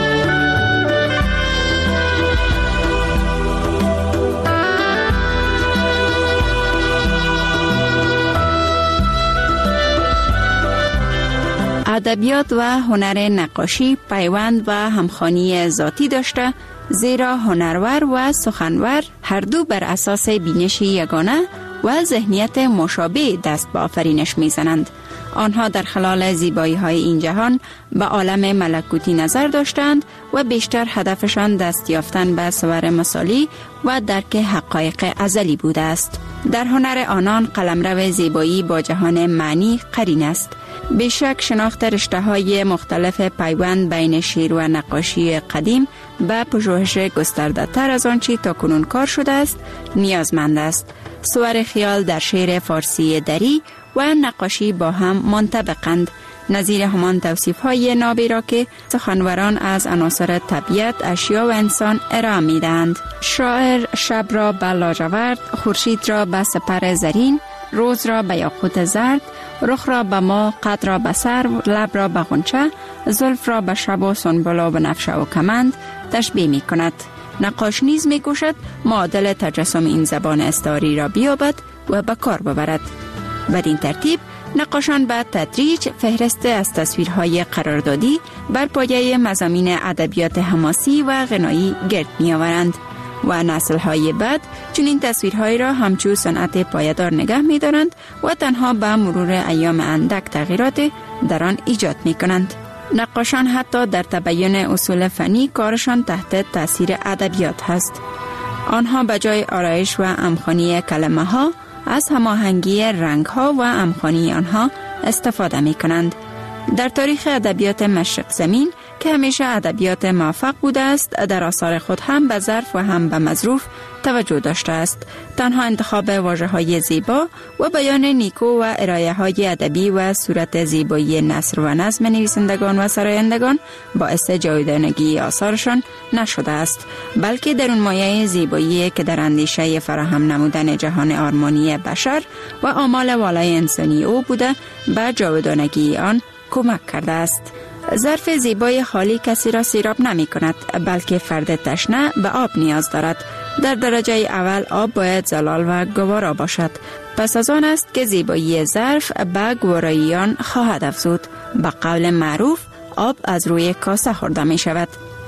ادبیات و هنر نقاشی پیوند و همخوانی ذاتی داشته، زیرا هنرور و سخنور هر دو بر اساس بینش یگانه و ذهنیت مشابه دست به آفرینش میزنند. آنها در خلال زیبایی های این جهان به عالم ملکوتی نظر داشتند و بیشتر هدفشان دست یافتن به صور مثالی و درک حقایق ازلی بوده است. در هنر آنان قلمرو زیبایی با جهان معنی قرین است. بیشک شناخت رشته های مختلف پیوند بین شعر و نقاشی قدیم به پژوهش گسترده تر از آنچه تاکنون کار شده است نیازمند است. صور خیال در شعر فارسی دری و نقاشی با هم منطبقند، نظیر همان توصیف های نابی را که سخنوران از عناصر طبیعت، اشیا و انسان ارائه می‌دهند. شاعر شب را به لاجورد، خورشید را به سپر زرین، روز را به یاقوت زرد، رخ را به ما، قد را به سرو، لب را به غنچه، زلف را به شب و سنبل و بنفشه و کمند تشبیه می کند. نقاش نیز می کوشد معادل تجسم این زبان استعاری را بیابد و به کار ببرد. بدین ترتیب نقاشان به تدریج فهرست از تصویرهای قراردادی بر پایه مضامین ادبیات حماسی و غنایی گرد می آورند و نسل‌های بعد چون این تصویرهای را همچون صنعت پایدار نگه می دارند و تنها به مرور ایام اندک تغییرات در آن ایجاد می کنند. نقاشان حتی در تبیین اصول فنی کارشان تحت تاثیر ادبیات هست. آنها به جای آرایش و امخانی کلمه ها از هماهنگی رنگ ها و امخانی آنها استفاده می کنند. در تاریخ ادبیات مشرق زمین که همیشه ادبیات موفق بوده است، در آثار خود هم به ظرف و هم به مظروف توجه داشته است. تنها انتخاب واژه‌های زیبا و بیان نیکو و ارائه های ادبی و صورت زیبایی نثر و نظم نویسندگان و سرایندگان باعث جاودانگی آثارشان نشده است، بلکه در اون مایه زیبایی که در اندیشه فراهم نمودن جهان آرمانی بشر و آمال والای انسانی او بوده به جاودانگی آن کمک کرده است. ظرف زیبای خالی کسی را سیراب نمی کند، بلکه فرد تشنه به آب نیاز دارد. در درجه اول آب باید زلال و گوارا باشد. پس از آن است که زیبایی ظرف به گواراییان خواهد افزود. به قول معروف آب از روی کاسه خورده می شود.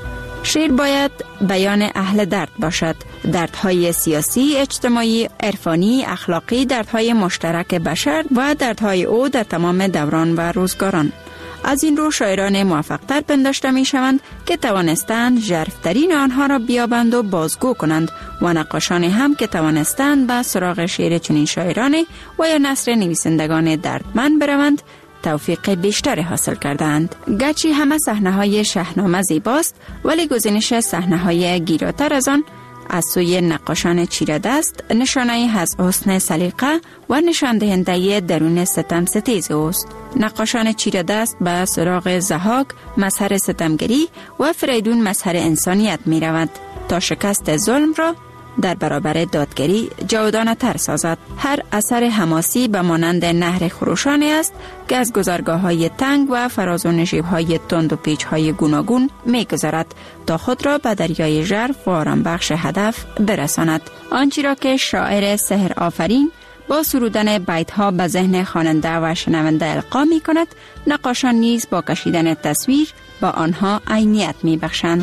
شعر باید بیان اهل درد باشد. دردهای سیاسی، اجتماعی، عرفانی، اخلاقی، دردهای مشترک بشر و دردهای او در تمام دوران و روزگاران. از این رو شاعران موفق‌تر پنداشته می شوند که توانستند ژرف‌ترین آنها را بیابند و بازگو کنند و نقاشان هم که توانستند به سراغ شعر چنین شاعرانی و یا نثر نویسندگان دردمند بروند توفیق بیشتر حاصل کردند. گرچه همه صحنه‌های شاهنامه زیباست، ولی گزینش صحنه‌های گیراتر از آن از سوی نقاشان چیره دست نشانه از حسن سلیقه و نشان دهنده درون ستم ستیز اوست. نقاشان چیره دست به سراغ ضحاک مظهر ستمگری و فریدون مظهر انسانیت می رود تا شکست ظلم را در برابر دادگری جاودانه تر سازد. هر اثر حماسی به مانند نهر خروشانی است که از گذرگاه های تنگ و فراز و نشیب های تند و پیچ های گوناگون می گذرد تا خود را به دریای ژرف و آرامبخش هدف برساند. آنچه را که شاعر سحر آفرین با سرودن بیت ها به ذهن خواننده و شنونده القا می کند، نقاشان نیز با کشیدن تصویر با آنها عینیت می بخشند.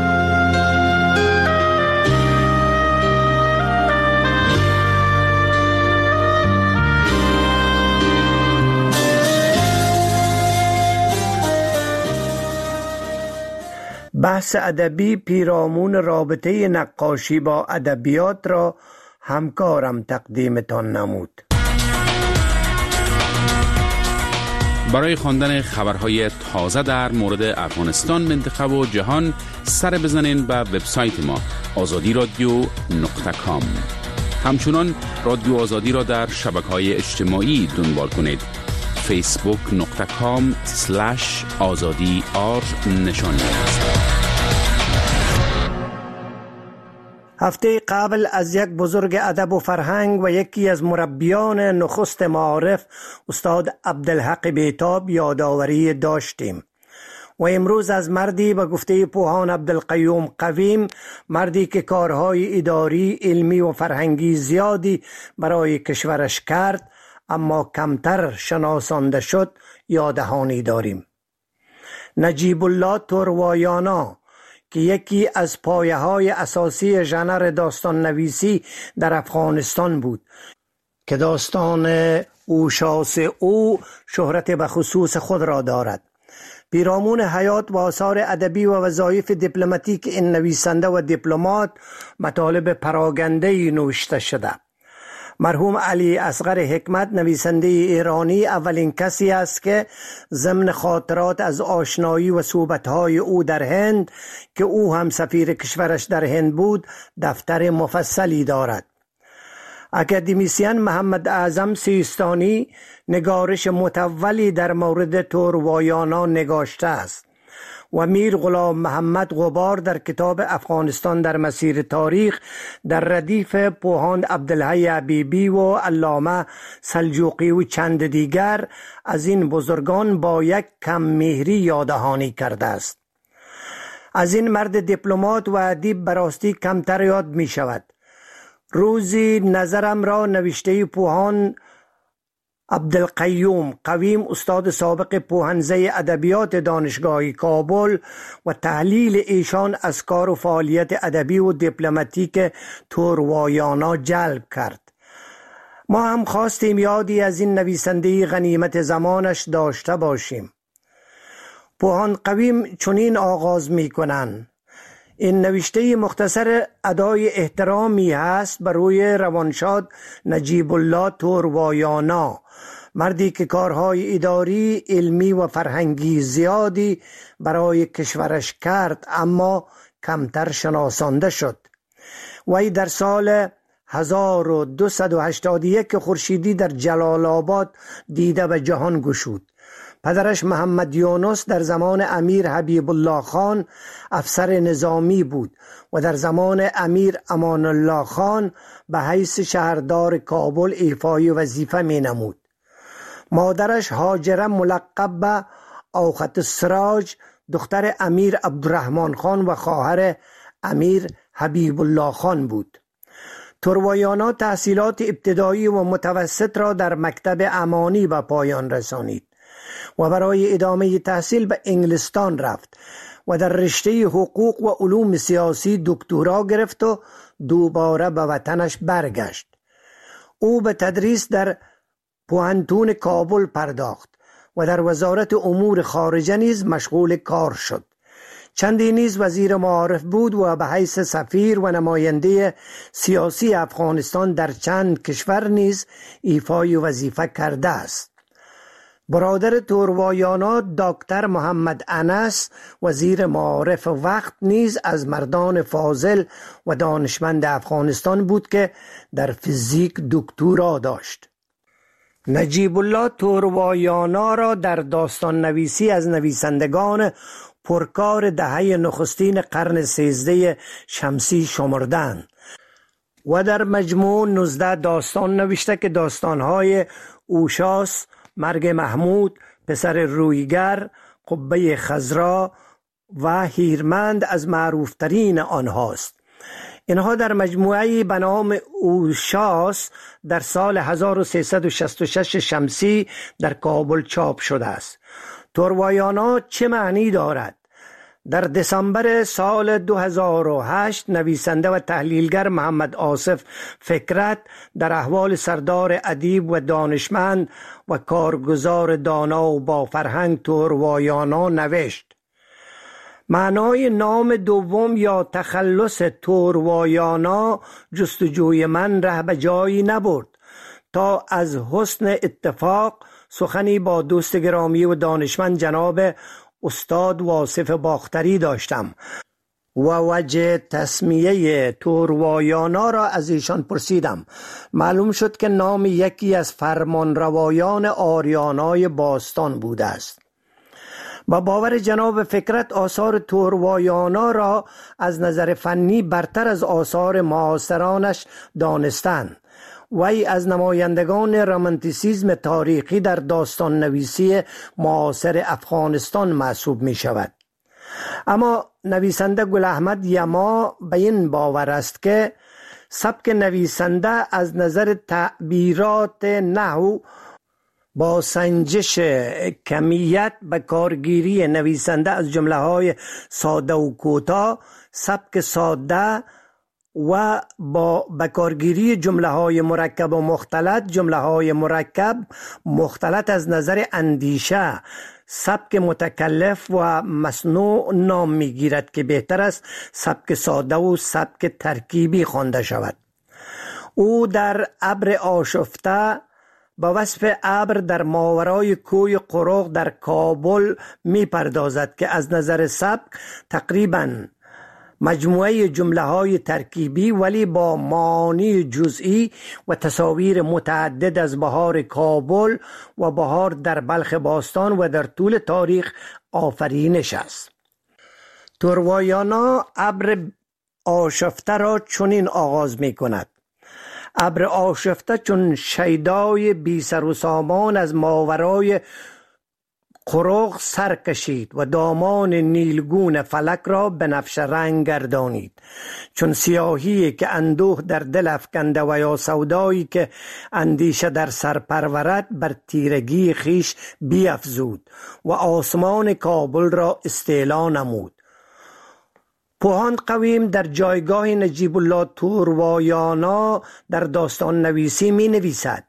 بحث ادبی پیرامون رابطه نقاشی با ادبیات را همکارم تقدیمتان نمود. برای خواندن خبرهای تازه در مورد افغانستان، منطقه و جهان سر بزنین به وبسایت ما آزادی رادیو نقطه کام. همچنان رادیو آزادی را در شبکه‌های اجتماعی دنبال کنید. فیسبوک نقطه کام سلش آزادی آر نشان است. هفته قبل از یک بزرگ ادب و فرهنگ و یکی از مربیان نخست معارف استاد عبدالحق بیتاب یادآوری داشتیم و امروز از مردی به گفته پوهان عبدالقیوم قویم، مردی که کارهای اداری، علمی و فرهنگی زیادی برای کشورش کرد اما کمتر شناسانده شد، یادهانی داریم. نجیب الله توروایانا که یکی از پایه های اساسی ژانر داستان نویسی در افغانستان بود که داستان اوشاس او شهرت به خصوص خود را دارد. پیرامون حیات و آثار ادبی و وظایف دیپلماتیک این نویسنده و دیپلمات مطالب پراگنده‌ای نوشته شده. مرحوم علی اصغر حکمت نویسنده ایرانی اولین کسی است که ضمن خاطرات از آشنایی و صحبت‌های او در هند که او هم سفیر کشورش در هند بود دفتر مفصلی دارد. اکادمیسین محمد اعظم سیستانی نگارش متولی در مورد توروایانا نگاشته است و میر غلام محمد غبار در کتاب افغانستان در مسیر تاریخ در ردیف پوهان عبدالحی حبیبی و علامه سلجوقی و چند دیگر از این بزرگان با یک کم مهری یادهانی کرده است. از این مرد دیپلمات و ادیب براستی کمتر یاد می شود. روزی نظرم را نوشته پوهان عبدالقیوم قویم استاد سابق پوهنزه ادبیات دانشگاه کابل و تحلیل ایشان از کار و فعالیت ادبی و دیپلماتیک توروایانا جلب کرد. ما هم خواستیم یادی از این نویسنده غنیمت زمانش داشته باشیم. پوهان قویم چنین آغاز می کنند: این نوشته مختصر ادای احترامی هست بروی روانشاد نجیب الله توروایانا، مردی که کارهای اداری، علمی و فرهنگی زیادی برای کشورش کرد اما کمتر شناسانده شد. وی در سال هزار و دویست و هشتاد و یک خورشیدی در جلال آباد دیده به جهان گشود. پدرش محمد یونس در زمان امیر حبیب الله خان افسر نظامی بود و در زمان امیر امان الله خان به حیث شهردار کابل ایفای وظیفه می نمود. مادرش هاجره ملقب به اوخت السراج دختر امیر عبدالرحمن خان و خواهر امیر حبیب الله خان بود. توروایانا تحصیلات ابتدایی و متوسط را در مکتب امانی به پایان رسانید و برای ادامه تحصیل به انگلستان رفت و در رشته حقوق و علوم سیاسی دکترا گرفت و دوباره به وطنش برگشت. او به تدریس در پوهنتون کابل پرداخت و در وزارت امور خارجه نیز مشغول کار شد. چندی نیز وزیر معارف بود و به حیث سفیر و نماینده سیاسی افغانستان در چند کشور نیز ایفای وظیفه کرده است. برادر توروایانا دکتر محمد انس وزیر معارف وقت نیز از مردان فاضل و دانشمند افغانستان بود که در فیزیک دکترا داشت. نجیب الله توروایانا را در داستان نویسی از نویسندگان پرکار دهه نخستین قرن سیزده شمسی شمردند. و در مجموع نوزده داستان نوشته که داستانهای اوشاس، مرگ محمود، پسر رویگر، قبه خضرا و هیرمند از معروفترین آنهاست. اینها در مجموعه‌ای به نام اوشاس در سال هزار و سیصد و شصت و شش شمسی در کابل چاپ شده است. تورواریانا چه معنی دارد؟ در دسامبر سال دو هزار و هشت نویسنده و تحلیلگر محمد آصف فکرت در احوال سردار ادیب و دانشمند و کارگزار دانا و با فرهنگ تورواریانا نوشت: معنای نام دوم یا تخلص تورواریانا جستجوی من ره به جایی نبرد تا از حسن اتفاق سخنی با دوست گرامی و دانشمند جناب استاد واصف باختری داشتم و وجه تسمیه تورواریانا را از ایشان پرسیدم. معلوم شد که نام یکی از فرمانروایان آریانای باستان بوده است. با باور جناب فکرت آثار تورواریانا را از نظر فنی برتر از آثار معاصرانش دانستند. وی از نمایندگان رمانتیسیزم تاریخی در داستان نویسی معاصر افغانستان محسوب می شود. اما نویسنده گل احمد یما به این باور است که سبک نویسنده از نظر تعبیرات نحو با سنجش کمیت به کارگیری نویسنده از جمله های ساده و کوتاه، سبک ساده و با بکارگیری جمله های مرکب و مختلط، جمله های مرکب مختلط از نظر اندیشه، سبک متکلف و مصنوع نام می گیرد که بهتر است سبک ساده و سبک ترکیبی خوانده شود. او در ابر آشفته با وصف ابر در ماورای کوی قروق در کابل می پردازد که از نظر سبک تقریباً مجموعه جمله های ترکیبی ولی با معانی جزئی و تصاویر متعدد از بهار کابل و بهار در بلخ باستان و در طول تاریخ آفرینش است. تورواریانا ابر آشفته را چنین آغاز می کند: ابر آشفته چون شیدای بی سر و سامان از ماورای قروق سر کشید و دامان نیلگون فلک را به نفش رنگ گردانید، چون سیاهی که اندوه در دل افکنده و یا سودایی که اندیشه در سر پرورد بر تیرگی خیش بیفزود و آسمان کابل را استیلا نمود. پوهان قویم در جایگاه نجیب الله تورواریانا در داستان نویسی می نویسد: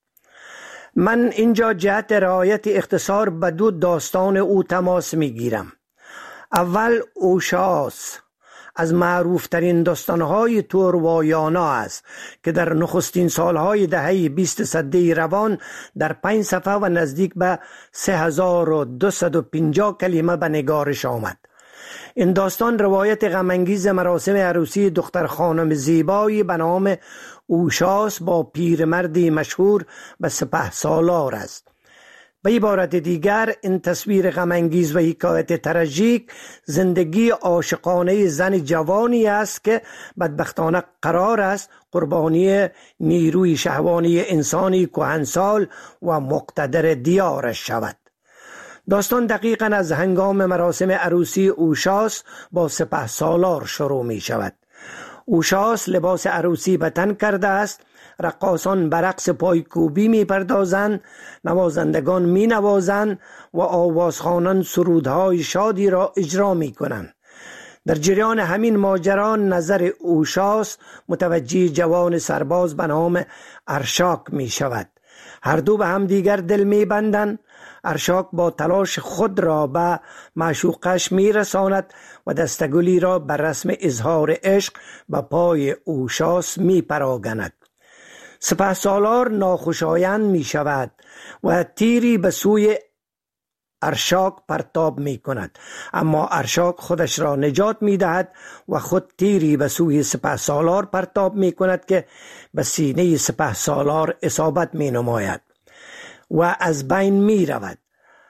من اینجا جهت رعایت اختصار به دو داستان او تماس می گیرم. اول اوشاس از معروفترین داستانهای تورواریانا است که در نخستین سالهای دهه بیست صده روان در پنج صفحه و نزدیک به سه هزار و دویست و پنجاه کلمه به نگارش آمد. این داستان روایت غم‌انگیز مراسم عروسی دختر خانم زیبایی به نام اوشاس با پیرمردی مشهور به سپه سالار است. به عبارت دیگر این تصویر غم‌انگیز و حکایت تراژیک زندگی عاشقانه زن جوانی است که بدبختانه قرار است قربانی نیروی شهوانی انسانی کهنسال و مقتدر دیارش شود. داستان دقیقاً از هنگام مراسم عروسی اوشاس با سپه سالار شروع می شود. اوشاس لباس عروسی به تن کرده است، رقاصان به رقص پایکوبی می پردازند، نوازندگان می نوازند و آوازخوانان سرودهای شادی را اجرا می کنند. در جریان همین ماجرا نظر اوشاس متوجه جوان سرباز به نام ارشاک می شود. هر دو به هم دیگر دل می بندند. ارشاک با تلاش خود را به معشوقش می رساند و دستگلی را بر رسم اظهار عشق به پای اوشاس می پراگند. سپه سالار ناخوشایند می شود و تیری به سوی ارشاک پرتاب می کند، اما ارشاک خودش را نجات می دهد و خود تیری به سوی سپه سالار پرتاب می کند که به سینه سپه سالار اصابت می نماید و از بین می رود.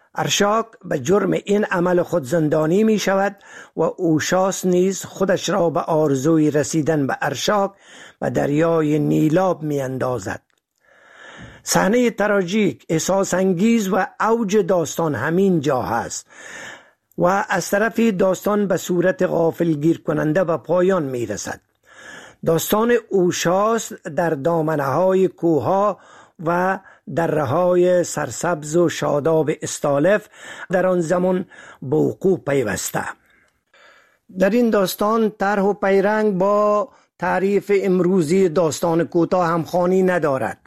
ارشاک به جرم این عمل خود زندانی می شود و اوشاس نیز خودش را به آرزوی رسیدن به ارشاک و دریای نیلاب می اندازد. صحنه تراژیک، احساس انگیز و اوج داستان همین جا هست و از طرفی داستان به صورت غافلگیر کننده به پایان می رسد. داستان اوشاس در دامنه های کوها و دره‌های سرسبز و شاداب استالف در آن زمان به وقوع پیوسته. در این داستان طرح و پیرنگ با تعریف امروزی داستان کوتاه همخوانی ندارد.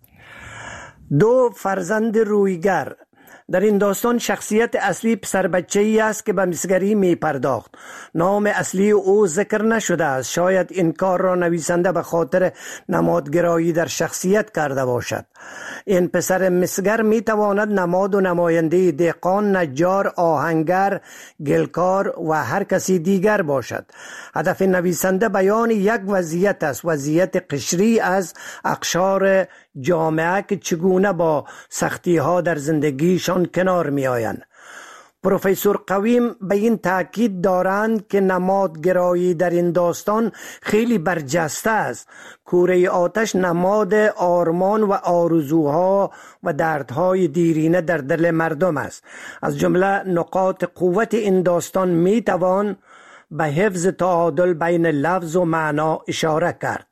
دو فرزند رویگر. در این داستان شخصیت اصلی پسر بچه‌ای است که به مسگری می پرداخت. نام اصلی او ذکر نشده است. شاید این کار را نویسنده به خاطر نمادگرایی در شخصیت کرده باشد. این پسر مسگر می تواند نماد و نماینده دهقان، نجار، آهنگر، گلکار و هر کسی دیگر باشد. هدف نویسنده بیان یک وضعیت است، وضعیت قشری از اقشار جامعه که چگونه با سختی ها در زندگیشان کنار می آیند. پروفسور قویم به این تاکید دارند که نمادگرایی در این داستان خیلی برجسته است. کوره آتش نماد آرمان و آرزوها و دردهای دیرینه در دل مردم است. از جمله نقاط قوت این داستان می توان به حفظ تعادل بین لفظ و معنا اشاره کرد.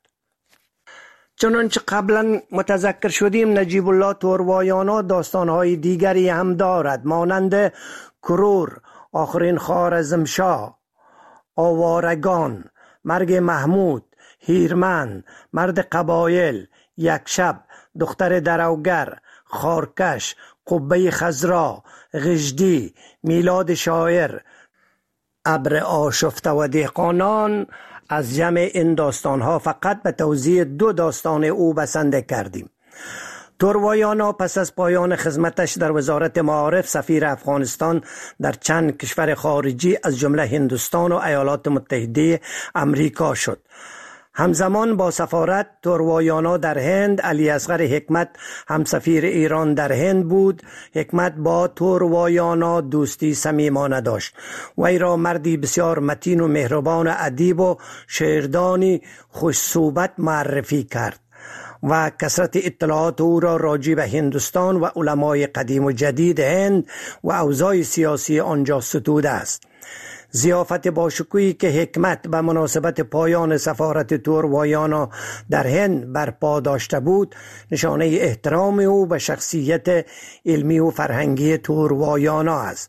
چنانچه قبلا متذکر شدیم، نجیب الله توروایانا داستانهای دیگری هم دارد، مانند کرور، آخرین خوارزمشاه، آوارگان، مرگ محمود، هیرمن، مرد قبایل، یک شب، دختر دروگر، خارکش، قبه خضرا، غجدی، میلاد شاعر، ابر آشفته و دهقانان. از جمع این داستانها فقط به توضیح دو داستان او بسنده کردیم. توروایانا پس از پایان خدمتش در وزارت معارف سفیر افغانستان در چند کشور خارجی از جمله هندوستان و ایالات متحده امریکا شد. همزمان با سفارت توروایانا در هند، علی اصغر حکمت هم سفیر ایران در هند بود. حکمت با توروایانا دوستی صمیمانه داشت. وی را مردی بسیار متین و مهربان، ادیب و شعردانی خوش صحبت معرفی کرد و کثرت اطلاعات او را راجع به هندوستان و علمای قدیم و جدید هند و اوضاع سیاسی آنجا ستوده است. ضیافت باشکوهی که حکمت به مناسبت پایان سفارت توروایانا در هند برپا داشته بود، نشانه احترام او به شخصیت علمی و فرهنگی توروایانا است.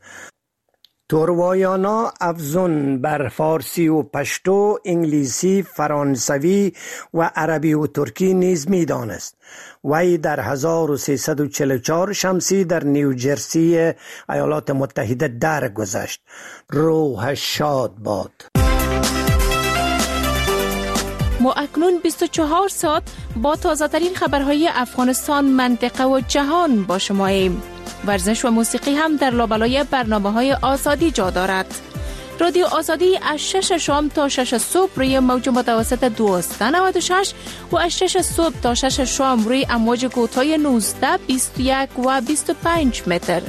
توروایانا افزون بر فارسی و پشتو، انگلیسی، فرانسوی و عربی و ترکی نیز می دانست. وی در هزار و سیصد و چهل و چهار شمسی در نیوجرسی ایالات متحده درگذشت. روحش شاد باد. ما اکنون بیست و چهار ساعت با تازه ترین خبرهای افغانستان، منطقه و جهان با شماییم. ورزش و موسیقی هم در لابلای برنامه‌های آزادی جا دارد. رادیو آزادی از شش شام تا شش صبح روی موج متوسط دویست و نود و شش و از شش صبح تا شش شام روی امواج کوتاه نوزده، بیست و یک و بیست و پنج متر.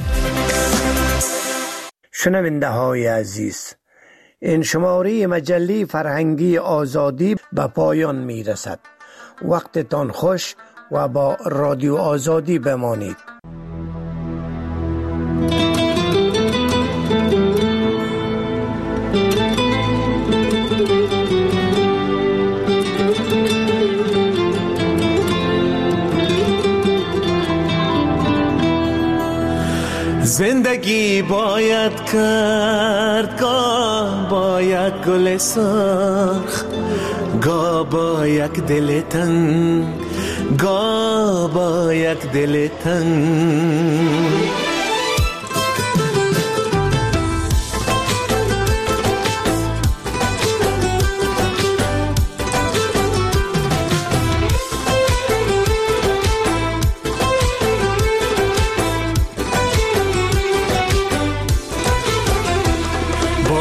شنونده های عزیز، این شماره مجله فرهنگی آزادی به پایان می رسد. وقتتان خوش و با رادیو آزادی بمانید. زندگی باید کرد، گاه باید گل سرخ، گاه با یک دل تنگ، گاه با یک دل تنگ.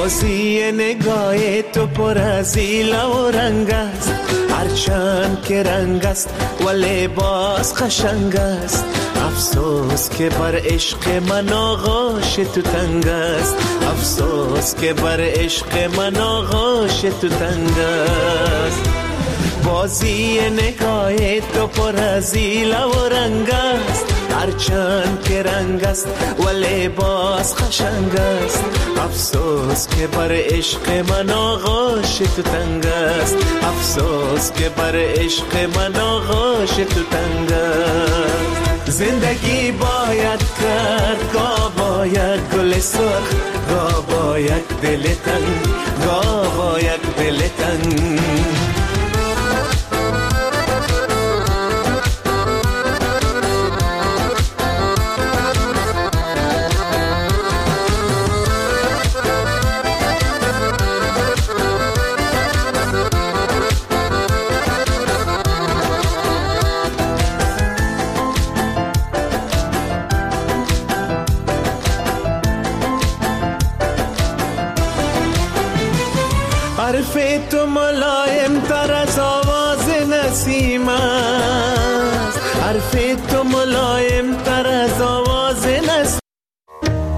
بازی نگاه تو پر از ایلا و رنگ است، هرچند که رنگ است و لباس قشنگ است. افسوس که بر عشق من آغوش تو تنگ است، افسوس که بر عشق من آغوش تو تنگ است. بازی نگاه تو پر از ایلا و رنگ است، هرچند که رنگ است و لباس قشنگ است. افسوس که بر عشق من آغوش تو تنگ است، افسوس که بر عشق من آغوش تو تنگ است. زندگی باید کرد گاه باید گل سرخ، گاه باید دل تنگ، گاه باید دل تنگ. حرف تو ملایم تر از آواز نسیم است، حرف تو ملایم تر از آواز